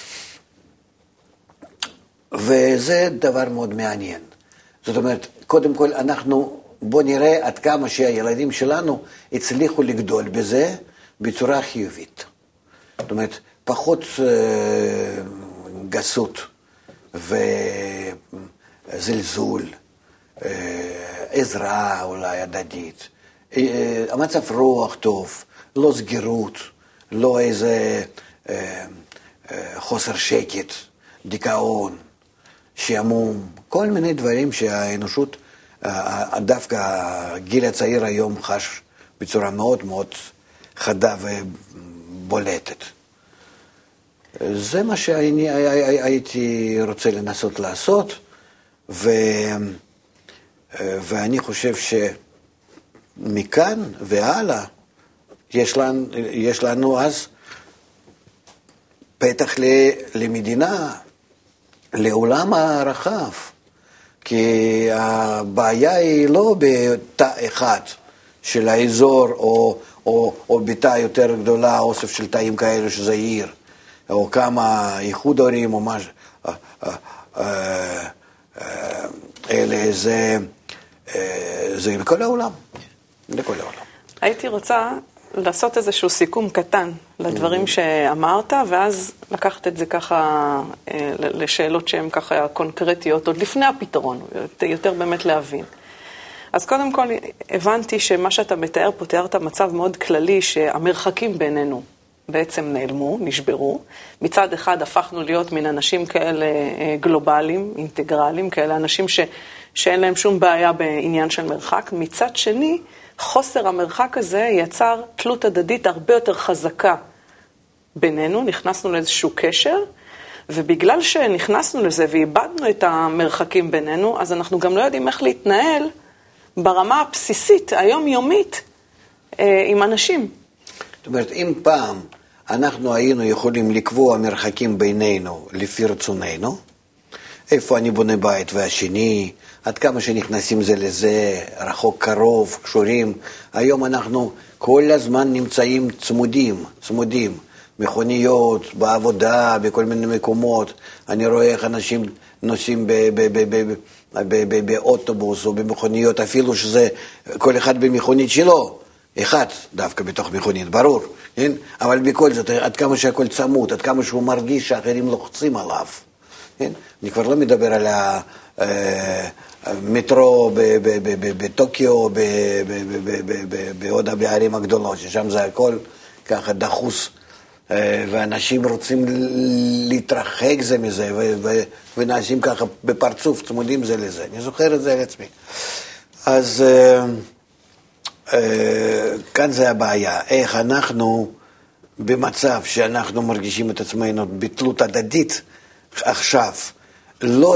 וזה דבר מאוד מעניין. זאת אומרת, קודם כל בוא נראה עד כמה שהילדים שלנו הצליחו לגדול בזה בצורה חיובית. זאת אומרת, פחות גסות וזלזול, עזרה אולי הדדית, המצב רוח טוב, לא סגירות, לא איזה חוסר שקט, דיכאון, שעמום, כל מיני דברים שהאנושות, דווקא הגיל הצעיר היום חש בצורה מאוד מאוד חדה ובולטת. זה מה שאני הייתי רוצה לנסות לעשות, ואני חושב שמכאן והלאה יש לנו אז פתח למדינה, לעולם הרחב, כי הבעיה היא לא בתא אחד של האזור או בתא יותר גדולה, אוסף של תאים כאלה שזה עיר, או כמה איחוד הורים או משהו, אלה זה בכל העולם, לכל העולם. הייתי רוצה לעשות איזשהו סיכום קטן לדברים שאמרת, ואז לקחת את זה ככה לשאלות שהן ככה קונקרטיות, עוד לפני הפתרון, יותר באמת להבין. אז קודם כל הבנתי שמה שאתה מתאר פה, תיארת מצב מאוד כללי שהמרחקים בינינו בעצם נעלמו, נשברו. מצד אחד הפכנו להיות מן אנשים כאלה גלובליים, אינטגרליים, כאלה אנשים שאין להם שום בעיה בעניין של מרחק. מצד שני, חוסר המרחק הזה יצר תלות הדדית הרבה יותר חזקה בינינו, נכנסנו לאיזשהו קשר, ובגלל שנכנסנו לזה ואיבדנו את המרחקים בינינו, אז אנחנו גם לא יודעים איך להתנהל ברמה הבסיסית, היומיומית, עם אנשים. זאת אומרת, אם פעם אנחנו היינו יכולים לקבוע מרחקים בינינו לפי רצוננו, איפה אני בונה בית והשני, עד כמה שנכנסים זה לזה, רחוק קרוב, קשורים. היום אנחנו כל הזמן נמצאים צמודים, מכוניות, בעבודה, בכל מיני מקומות. אני רואה איך אנשים נוסעים באוטובוס או במכוניות, אפילו שזה כל אחד במכונית שלו, אחד דווקא בתוך מכונית, ברור, כן? אבל בכל זאת, עד כמה שהכל צמוד, עד כמה שהוא מרגיש שאחרים לוחצים עליו. כן? אני כבר לא מדבר על המטרו בטוקיו, בעוד בערים הגדולות, ששם זה הכל ככה דחוס, ואנשים רוצים להתרחק זה מזה, ונעשים ככה בפרצוף, צמודים זה לזה. אני זוכר את זה על עצמי. אז כאן זה הבעיה, איך אנחנו במצב שאנחנו מרגישים את עצמנו בתלות הדדית עכשיו, לא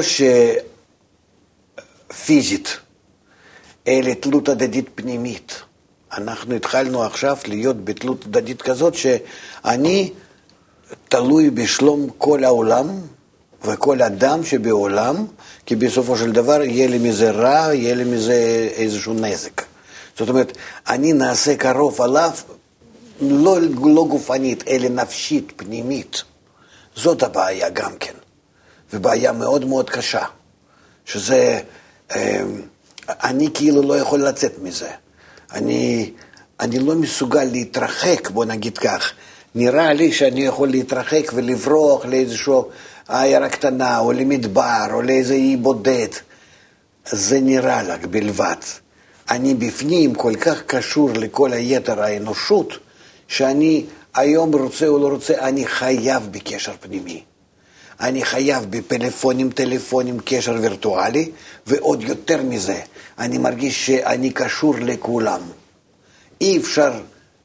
פיזית, אלא תלות הדדית פנימית. אנחנו התחלנו עכשיו להיות בתלות הדדית כזאת שאני תלוי בשלום כל העולם וכל אדם שבעולם, כי בסופו של דבר יהיה לי מזה רע, יהיה לי מזה איזשהו נזק. זאת אומרת, אני נעשה קרוב עליו, לא גופנית, אלא נפשית, פנימית. זאת הבעיה גם כן. ובעיה מאוד מאוד קשה. שזה, אני כאילו לא יכול לצאת מזה. אני לא מסוגל להתרחק, בוא נגיד כך. נראה לי שאני יכול להתרחק ולברוח לאיזשהו עיירה קטנה, או למדבר, או לאיזה אי בודד. זה נראה לך בלבד. אני בפנים כל כך קשור לכל היתר האנושות, שאני היום רוצה או לא רוצה, אני חייב בקשר פנימי. אני חייב טלפונים, קשר וירטואלי, ועוד יותר מזה, אני מרגיש שאני קשור לכולם. אי אפשר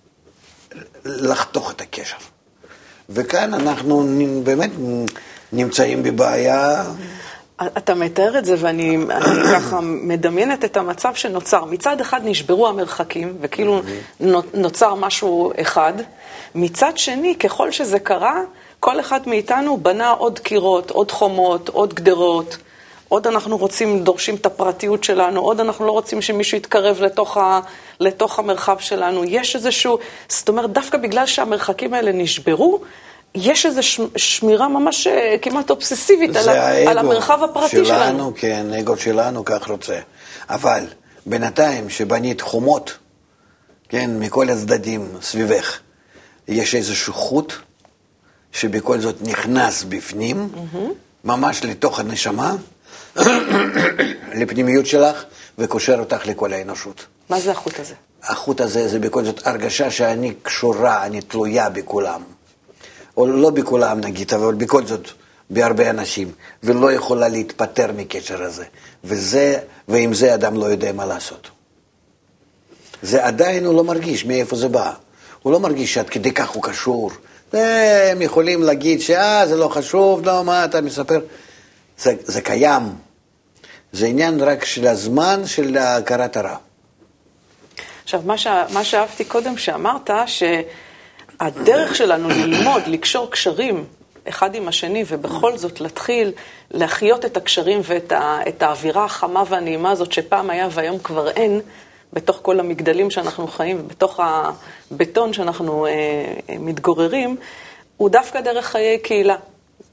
לחתוך את הקשר. וכאן אנחנו באמת נמצאים בבעיה. אתה מתאר את זה, ואני ככה מדמיינת את המצב שנוצר. מצד אחד נשברו המרחקים, וכאילו נוצר משהו אחד. מצד שני, ככל שזה קרה, כל אחד מאיתנו בנה עוד קירות, עוד חומות, עוד גדרות. עוד אנחנו דורשים את הפרטיות שלנו, עוד אנחנו לא רוצים שמישהו יתקרב לתוך המרחב שלנו. יש איזשהו, זאת אומרת, דווקא בגלל שהמרחקים האלה נשברו, יש איזו שמירה ממש כמעט אובססיבית על המרחב הפרטי שלנו. כן, האגו שלנו כך רוצה. אבל בינתיים שבנית חומות, כן, מכל הצדדים סביבך, יש איזשהו חוט שבכל זאת נכנס בפנים, ממש לתוך הנשמה, לפנימיות שלך, וקושר אותך לכל האנושות. מה זה החוט הזה? החוט הזה זה בכל זאת הרגשה שאני קשורה, אני תלויה בכולם. או לא בכולם נגיד, אבל בכל זאת בהרבה אנשים, ולא יכולה להתפטר מקשר הזה. ועם זה אדם לא יודע מה לעשות. זה עדיין הוא לא מרגיש מאיפה זה בא. הוא לא מרגיש שעד כדי כך הוא קשור. הם יכולים להגיד זה לא חשוב, לא, מה אתה מספר? זה קיים. זה עניין רק של הזמן של הכרת הרע. עכשיו, מה שאהבתי קודם שאמרת, שהדרך שלנו ללמוד, לקשור קשרים אחד עם השני, ובכל זאת להתחיל להחיות את הקשרים ואת האווירה החמה והנעימה הזאת שפעם היה והיום כבר אין, בתוך כל המגדלים שאנחנו חיים ובתוך הבטון שאנחנו מתגוררים, הוא דווקא דרך חיי קהילה.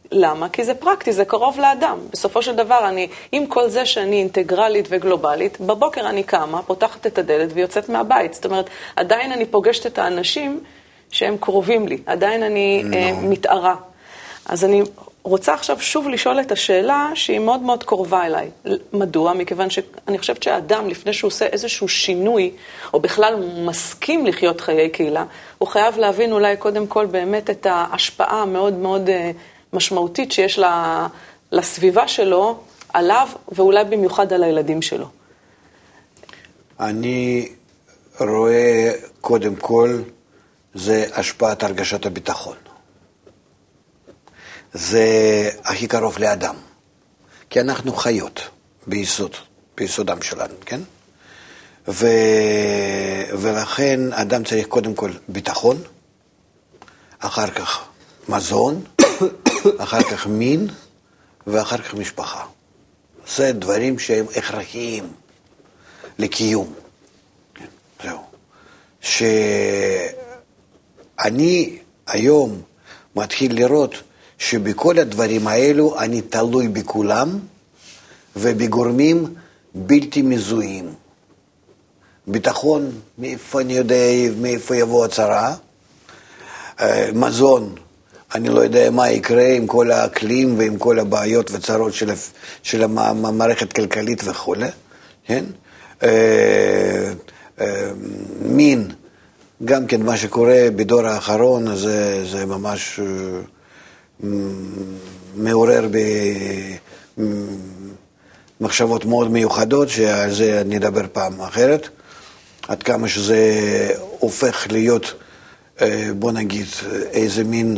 למה? כי זה פרקטי, זה קרוב לאדם. בסופו של דבר, עם כל זה שאני אינטגרלית וגלובלית, בבוקר אני קמה, פותחת את הדלת ויוצאת מהבית. זאת אומרת, עדיין אני פוגשת את האנשים שהם קרובים לי. עדיין אני מתארה. אז אני רוצה עכשיו שוב לשאול את השאלה שהיא מאוד מאוד קרובה אליי. מדוע? מכיוון שאני חושבת שהאדם, לפני שהוא עושה איזשהו שינוי, או בכלל מסכים לחיות חיי קהילה, הוא חייב להבין אולי קודם כל באמת את ההשפעה המאוד מאוד משמעותית שיש לסביבה שלו, עליו, ואולי במיוחד על הילדים שלו. אני רואה קודם כל, זה השפעת הרגשת הביטחון. זה הכי קרוב לאדם, כי אנחנו חיות ביסודם שלנו, כן? ולכן אדם צריך קודם כל ביטחון, אחר כך מזון, אחר כך מין, ואחר כך משפחה. זה דברים שהם הכרחיים לקיום. זהו. שאני היום מתחיל לראות שבכל הדברים האלו אני תלוי בכולם ובגורמים בלתי מזוהים. ביטחון, מאיפה אני יודע, מאיפה יבוא הצרה. מזון, אני לא יודע מה יקרה עם כל האקלים ועם כל הבעיות וצרות של המערכת כלכלית וכו'. כן? מין, גם כן מה שקורה בדור האחרון, זה ממש מעורר במחשבות מאוד מיוחדות, שעל זה נדבר פעם אחרת, עד כמה שזה הופך להיות, בוא נגיד, איזה מין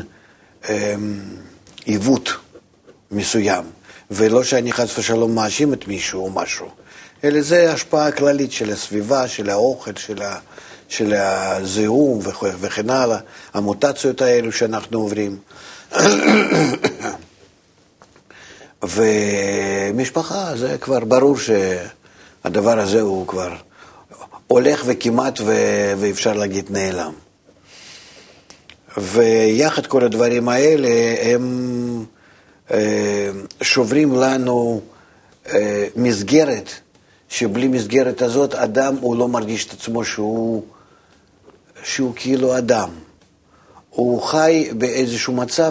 עיוות מסוים, ולא שאני חס ושלום מאשים את מישהו או משהו, אלא זה השפעה כללית של הסביבה, של האוכל, של הזיהום וכן הלאה, המוטציות האלו שאנחנו עוברים. ומשפחה, זה כבר ברור שהדבר הזה הוא כבר הולך וכמעט ואפשר להגיד נעלם. ויחד כל הדברים האלה הם שוברים לנו מסגרת, שבלי מסגרת הזאת אדם הוא לא מרגיש את עצמו שהוא כאילו אדם. הוא חי באיזשהו מצב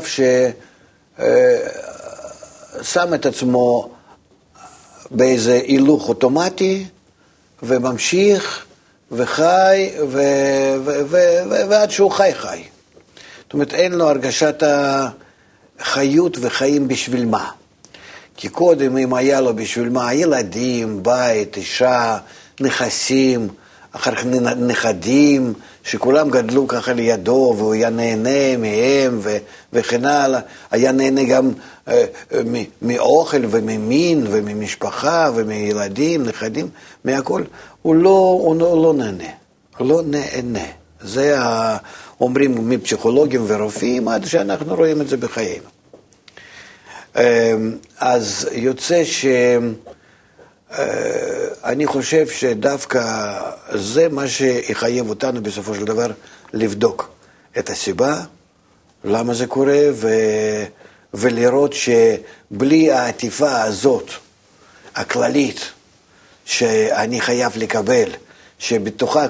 ששם את עצמו באיזה הילוך אוטומטי וממשיך וחי ועד שהוא חי. זאת אומרת, אין לו הרגשת החיות וחיים בשביל מה. כי קודם אם היה לו בשביל מה, ילדים, בית, אישה, נכסים, אחר כך נכדים, שכולם גדלו ככה לידו, והוא היה נהנה מהם וכן הלאה, היה נהנה גם מאוכל וממין וממשפחה ומילדים, נכדים, מהכל, הוא לא נהנה, הוא לא נהנה. זה אומרים מפסיכולוגים ורופאים, עד שאנחנו רואים את זה בחיינו. אז יוצא שאני חושב שדווקא זה מה שיחייב אותנו בסופו של דבר לבדוק את הסיבה, למה זה קורה, ולראות שבלי העטיפה הזאת, הכללית, שאני חייב לקבל, שבתוכה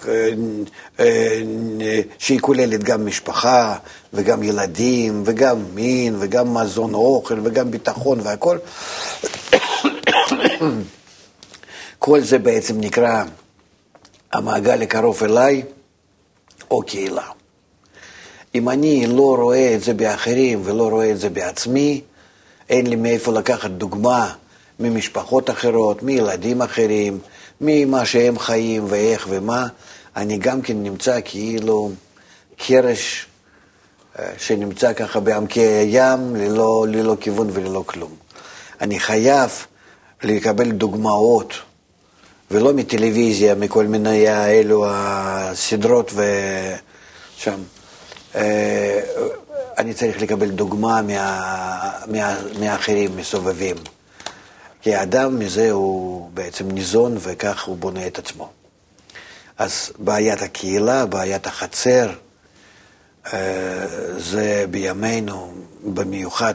שהיא כוללת גם משפחה וגם ילדים וגם מין וגם מזון אוכל וגם ביטחון והכל, כל זה בעצם נקרא המעגל הקרוב אליי או קהילה. אם אני לא רואה את זה באחרים ולא רואה את זה בעצמי, אין לי מאיפה לקחת דוגמה ממשפחות אחרות, מילדים אחרים, ממה שהם חיים ואיך ומה. אני גם כן נמצא כאילו קרש שנמצא ככה בעמקי הים, ללא כיוון וללא כלום. אני חייב לקבל דוגמאות, ולא מטלוויזיה, מכל מיני אלו הסדרות ושם. אני צריך לקבל דוגמה מאחרים, מסובבים. כי האדם מזה הוא בעצם ניזון וכך הוא בונה את עצמו. אז בעיית הקהילה, בעיית החצר, זה בימינו במיוחד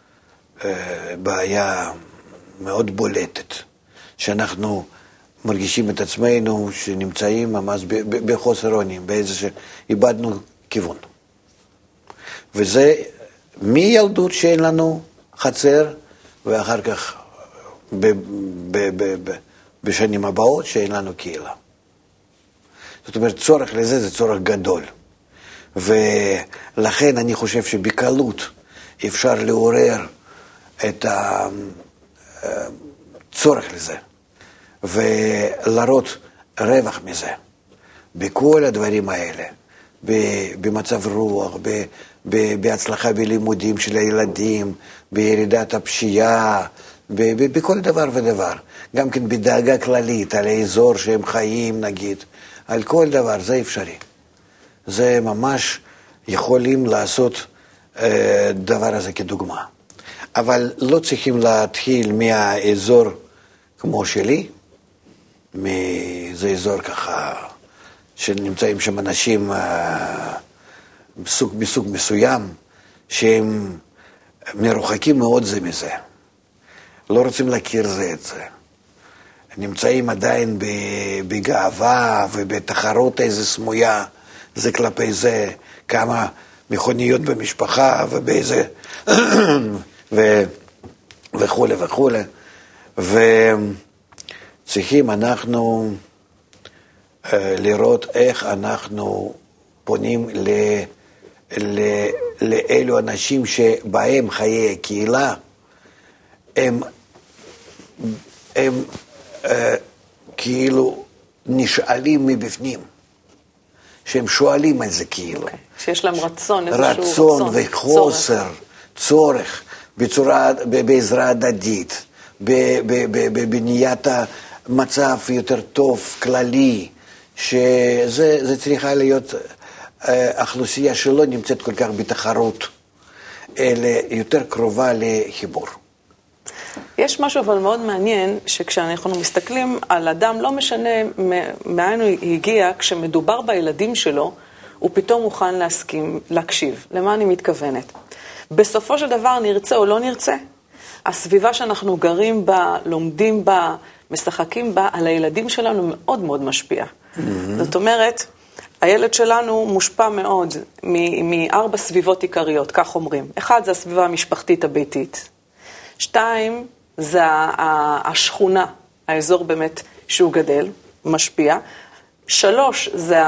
בעיה מאוד בולטת, שאנחנו מרגישים את עצמנו שנמצאים ממש בחוסר אונים, באיזה שאיבדנו כיוון. וזה מילדות שאין לנו חצר, ואחר כך בשנים הבאות שאין לנו קהילה. זאת אומרת, צורך לזה זה צורך גדול. ולכן אני חושב שבקלות אפשר לעורר את הצורך לזה, ולראות רווח מזה, בכל הדברים האלה, במצב רוח, בהצלחה בלימודים של הילדים, בירידת הפשיעה, בכל דבר ודבר. גם כן בדאגה כללית על האזור שהם חיים, נגיד, על כל דבר, זה אפשרי. זה ממש יכולים לעשות דבר הזה כדוגמה. אבל לא צריכים להתחיל מהאזור כמו שלי, זה אזור ככה שנמצאים שם אנשים מסוג מסוים, שהם מרוחקים מאוד זה מזה. לא רוצים להכיר זה את זה. נמצאים עדיין בגאווה ובתחרות איזה סמויה, זה כלפי זה, כמה מכוניות במשפחה ובאיזה וכו' וכו'. וצריכים אנחנו לראות איך אנחנו פונים לאלו אנשים שבהם חיי הקהילה הם כאילו נשאלים מבפנים, שהם שואלים על זה כאילו. שיש להם רצון, איזשהו רצון וחוסר, צורך, בעזרה הדדית, בבניית המצב יותר טוב, כללי, שזה צריכה להיות אוכלוסייה שלא נמצאת כל כך בתחרות, אלא יותר קרובה לחיבור. יש משהו אבל מאוד מעניין, שכשאנחנו מסתכלים על אדם, לא משנה מאין הוא הגיע, כשמדובר בילדים שלו, הוא פתאום מוכן להקשיב. למה אני מתכוונת? בסופו של דבר, נרצה או לא נרצה, הסביבה שאנחנו גרים בה, לומדים בה, משחקים בה, על הילדים שלנו מאוד מאוד משפיע. זאת אומרת, הילד שלנו מושפע מאוד מארבע סביבות עיקריות, כך אומרים. אחד, זה הסביבה המשפחתית הביתית. 2, זה השכונה, האזור באמת שהוא גדל, משפיע. 3, זה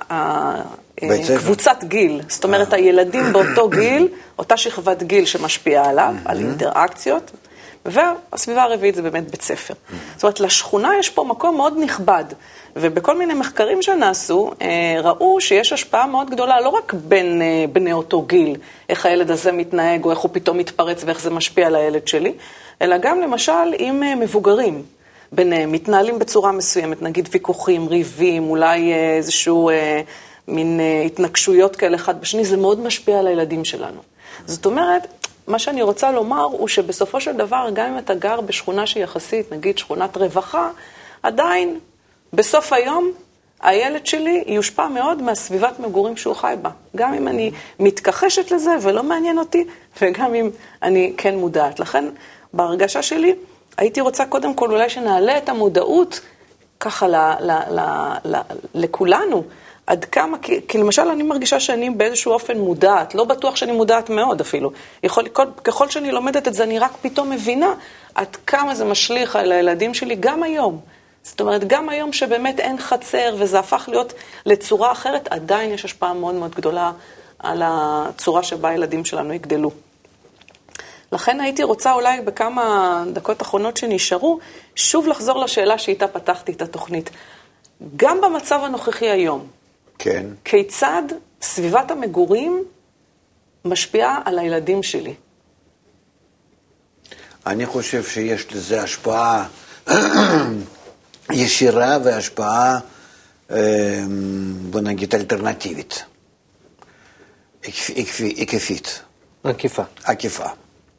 קבוצת גיל, זאת אומרת, הילדים באותו גיל, אותה שכבת גיל שמשפיעה עליו, על אינטראקציות, והסביבה הרביעית זה באמת בית ספר. זאת אומרת, לשכונה יש פה מקום מאוד נכבד, ובכל מיני מחקרים שנעשו, ראו שיש השפעה מאוד גדולה, לא רק בין בני אותו גיל, איך הילד הזה מתנהג, או איך הוא פתאום מתפרץ, ואיך זה משפיע על הילד שלי, אלא גם למשל עם מבוגרים, ביניהם, מתנהלים בצורה מסוימת, נגיד ויכוחים, ריבים, אולי איזשהו מין התנגשויות כאלה אחד בשני, זה מאוד משפיע על הילדים שלנו. זאת אומרת, מה שאני רוצה לומר הוא שבסופו של דבר, גם אם אתה גר בשכונה שהיא יחסית, נגיד שכונת רווחה, עדיין בסוף היום הילד שלי יושפע מאוד מהסביבת מגורים שהוא חי בה. גם אם אני מתכחשת לזה ולא מעניין אותי, וגם אם אני כן מודעת. לכן, בהרגשה שלי, הייתי רוצה קודם כל אולי שנעלה את המודעות ככה לכולנו, עד כמה, כי למשל אני מרגישה שאני באיזשהו אופן מודעת, לא בטוח שאני מודעת מאוד אפילו. ככל שאני לומדת את זה, אני רק פתאום מבינה עד כמה זה משליך על הילדים שלי גם היום. זאת אומרת, גם היום שבאמת אין חצר וזה הפך להיות לצורה אחרת, עדיין יש השפעה מאוד מאוד גדולה על הצורה שבה הילדים שלנו יגדלו. לכן הייתי רוצה אולי בכמה דקות אחרונות שנשארו, שוב לחזור לשאלה שאיתה פתחתי את התוכנית. גם במצב הנוכחי היום, כן. כיצד סביבת המגורים משפיעה על הילדים שלי? אני חושב שיש לזה השפעה ישירה והשפעה, בוא נגיד, אלטרנטיבית. עקיפית. עקיפה.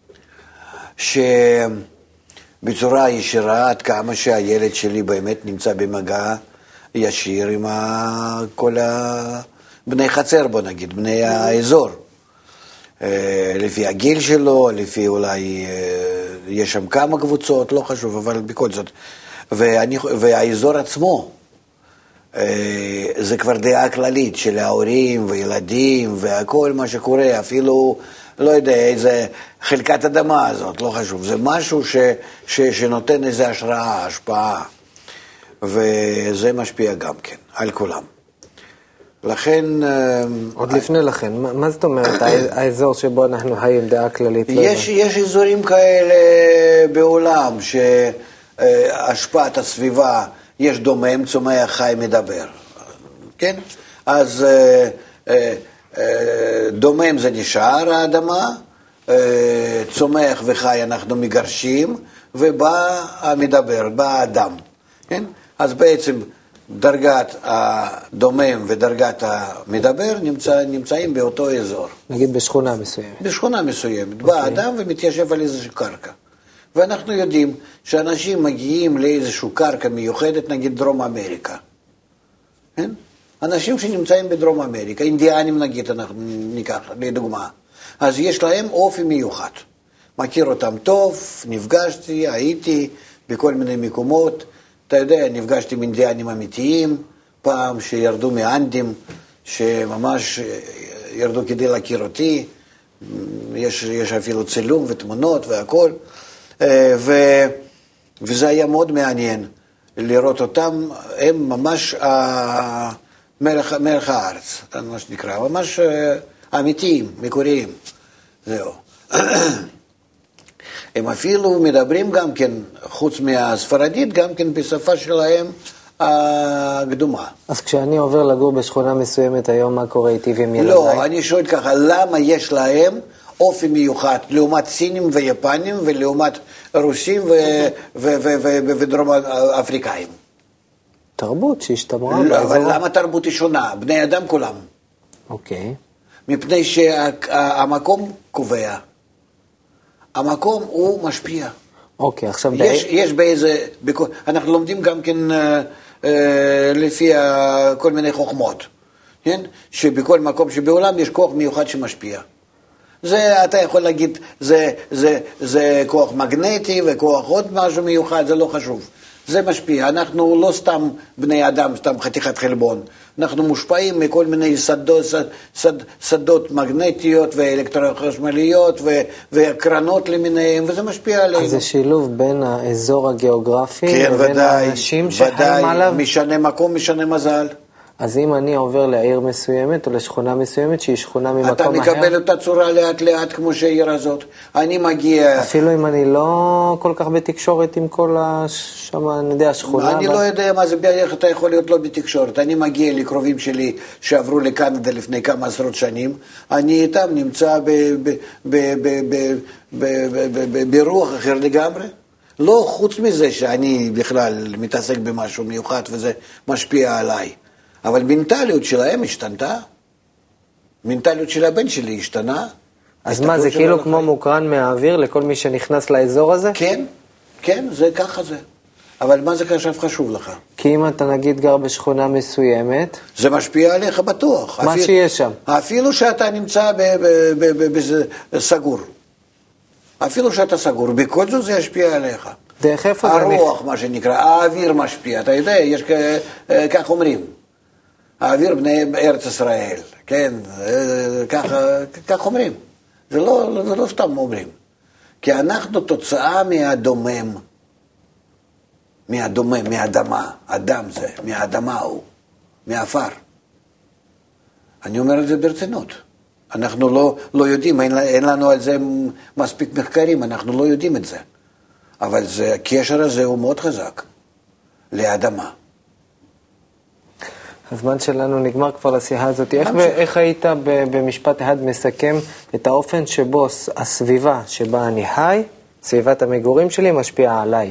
שבצורה ישירה, עד כמה שהילד שלי באמת נמצא במגע ישיר עם כל בני חצר, בוא נגיד, בני האזור. לפי הגיל שלו, לפי אולי, יש שם כמה קבוצות, לא חשוב, אבל בכל זאת. והאזור עצמו, זה כבר דעה כללית של ההורים וילדים והכל מה שקורה, אפילו, לא יודע, איזה חלקת אדמה הזאת, לא חשוב. זה משהו שנותן איזו השראה, השפעה, וזה משפיע גם כן, על כולם. לכן... עוד לפני לכן, מה זאת אומרת, האזור שבו אנחנו חיים, דעה כללית? יש אזורים כאלה בעולם, שהשפעת הסביבה, יש דומם, צומח, חי, מדבר. כן? אז דומם זה נשאר האדמה, צומח וחי אנחנו מגרשים, ובא המדבר, בא האדם. כן? אז בעצם דרגת הדומם ודרגת המדבר נמצאים באותו אזור. נגיד בשכונה מסוימת. בשכונה מסוימת. בא האדם ומתיישב על איזושהי קרקע. ואנחנו יודעים שאנשים מגיעים לאיזושהי קרקע מיוחדת, נגיד דרום אמריקה. כן? אנשים שנמצאים בדרום אמריקה, אינדיאנים נגיד, אנחנו ניקח לדוגמה. אז יש להם אופי מיוחד. מכיר אותם טוב, נפגשתי, הייתי בכל מיני מקומות. אתה יודע, נפגשתי עם אינדיאנים אמיתיים, פעם שירדו מאנדים, שממש ירדו כדי להכיר אותי. יש אפילו צילום ותמונות והכל. וזה היה מאוד מעניין לראות אותם, הם ממש מלח הארץ, מה שנקרא, ממש אמיתיים, מקוריים. זהו. הם אפילו מדברים גם כן, חוץ מהספרדית, גם כן בשפה שלהם הקדומה. אז כשאני עובר לגור בשכונה מסוימת היום, מה קורה איתי ועם ילדיי? לא, אני שואל ככה, למה יש להם אופי מיוחד, לעומת סינים ויפנים, ולעומת רוסים ודרום אפריקאים? תרבות שהשתמרה. לא, אבל למה תרבות היא שונה? בני אדם כולם. אוקיי. מפני שהמקום קובע. המקום הוא משפיע. אוקיי, עכשיו... יש באיזה... אנחנו לומדים גם כן לפי כל מיני חוכמות. כן? שבכל מקום שבעולם יש כוח מיוחד שמשפיע. זה, אתה יכול להגיד, זה כוח מגנטי וכוח עוד משהו מיוחד, זה לא חשוב. זה משפיע. אנחנו לא סתם בני אדם, סתם חתיכת חלבון. אנחנו מושפעים מכל מיני שדות מגנטיות ואלקטרוחשמליות וקרנות למיניהם, וזה משפיע עלינו. אז זה שילוב בין האזור הגיאוגרפי כן, לבין ודאי, האנשים שחיים עליו? ודאי, משנה מקום, משנה מזל. אז אם אני עובר לעיר מסוימת או לשכונה מסוימת שהיא שכונה ממקום אחר... אתה מקבל אותה צורה לאט לאט כמו שהעיר הזאת. אני מגיע... אפילו אם אני לא כל כך בתקשורת עם כל שם, אני יודע, השכונה... אני לא יודע מה זה, איך אתה יכול להיות לא בתקשורת. אני מגיע לקרובים שלי שעברו לקנדה לפני כמה עשרות שנים. אני איתם נמצא ברוח אחר לגמרי. לא חוץ מזה שאני בכלל מתעסק במשהו מיוחד וזה משפיע עליי. אבל מנטליות שלהם השתנתה, מנטליות של הבן שלי השתנה. אז מה, זה כאילו כמו מוקרן מהאוויר לכל מי שנכנס לאזור הזה? כן, כן, זה ככה זה. אבל מה זה עכשיו חשוב לך? כי אם אתה נגיד גר בשכונה מסוימת... זה משפיע עליך בטוח. מה שיש שם. אפילו שאתה נמצא סגור. אפילו שאתה סגור, בכל זאת זה ישפיע עליך. דרך איפה זה... הרוח, מה שנקרא, האוויר משפיע. אתה יודע, יש כך אומרים. האוויר בני ארץ ישראל, כן, כך אומרים. זה לא סתם אומרים. כי אנחנו תוצאה מהאדמה, אדם זה, מהאדמה הוא, מהאפר. אני אומר את זה ברצינות. אנחנו לא יודעים, אין לנו על זה מספיק מחקרים, אנחנו לא יודעים את זה. אבל הקשר הזה הוא מאוד חזק לאדמה. הזמן שלנו נגמר כבר לשיחה הזאת. איך היית במשפט אחד מסכם את האופן שבו הסביבה שבה אני חי, סביבת המגורים שלי, משפיעה עליי?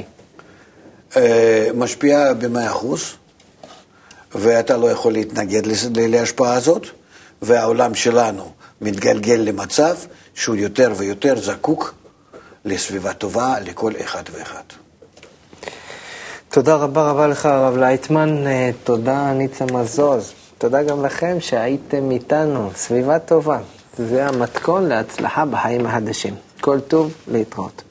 משפיעה ב100%, ואתה לא יכול להתנגד להשפעה הזאת, והעולם שלנו מתגלגל למצב שהוא יותר ויותר זקוק לסביבה טובה לכל אחד ואחד. תודה רבה לך הרב לייטמן, תודה ניצה מזוז, תודה גם לכם שהייתם איתנו, סביבה טובה. זה המתכון להצלחה בחיים החדשים. כל טוב, להתראות.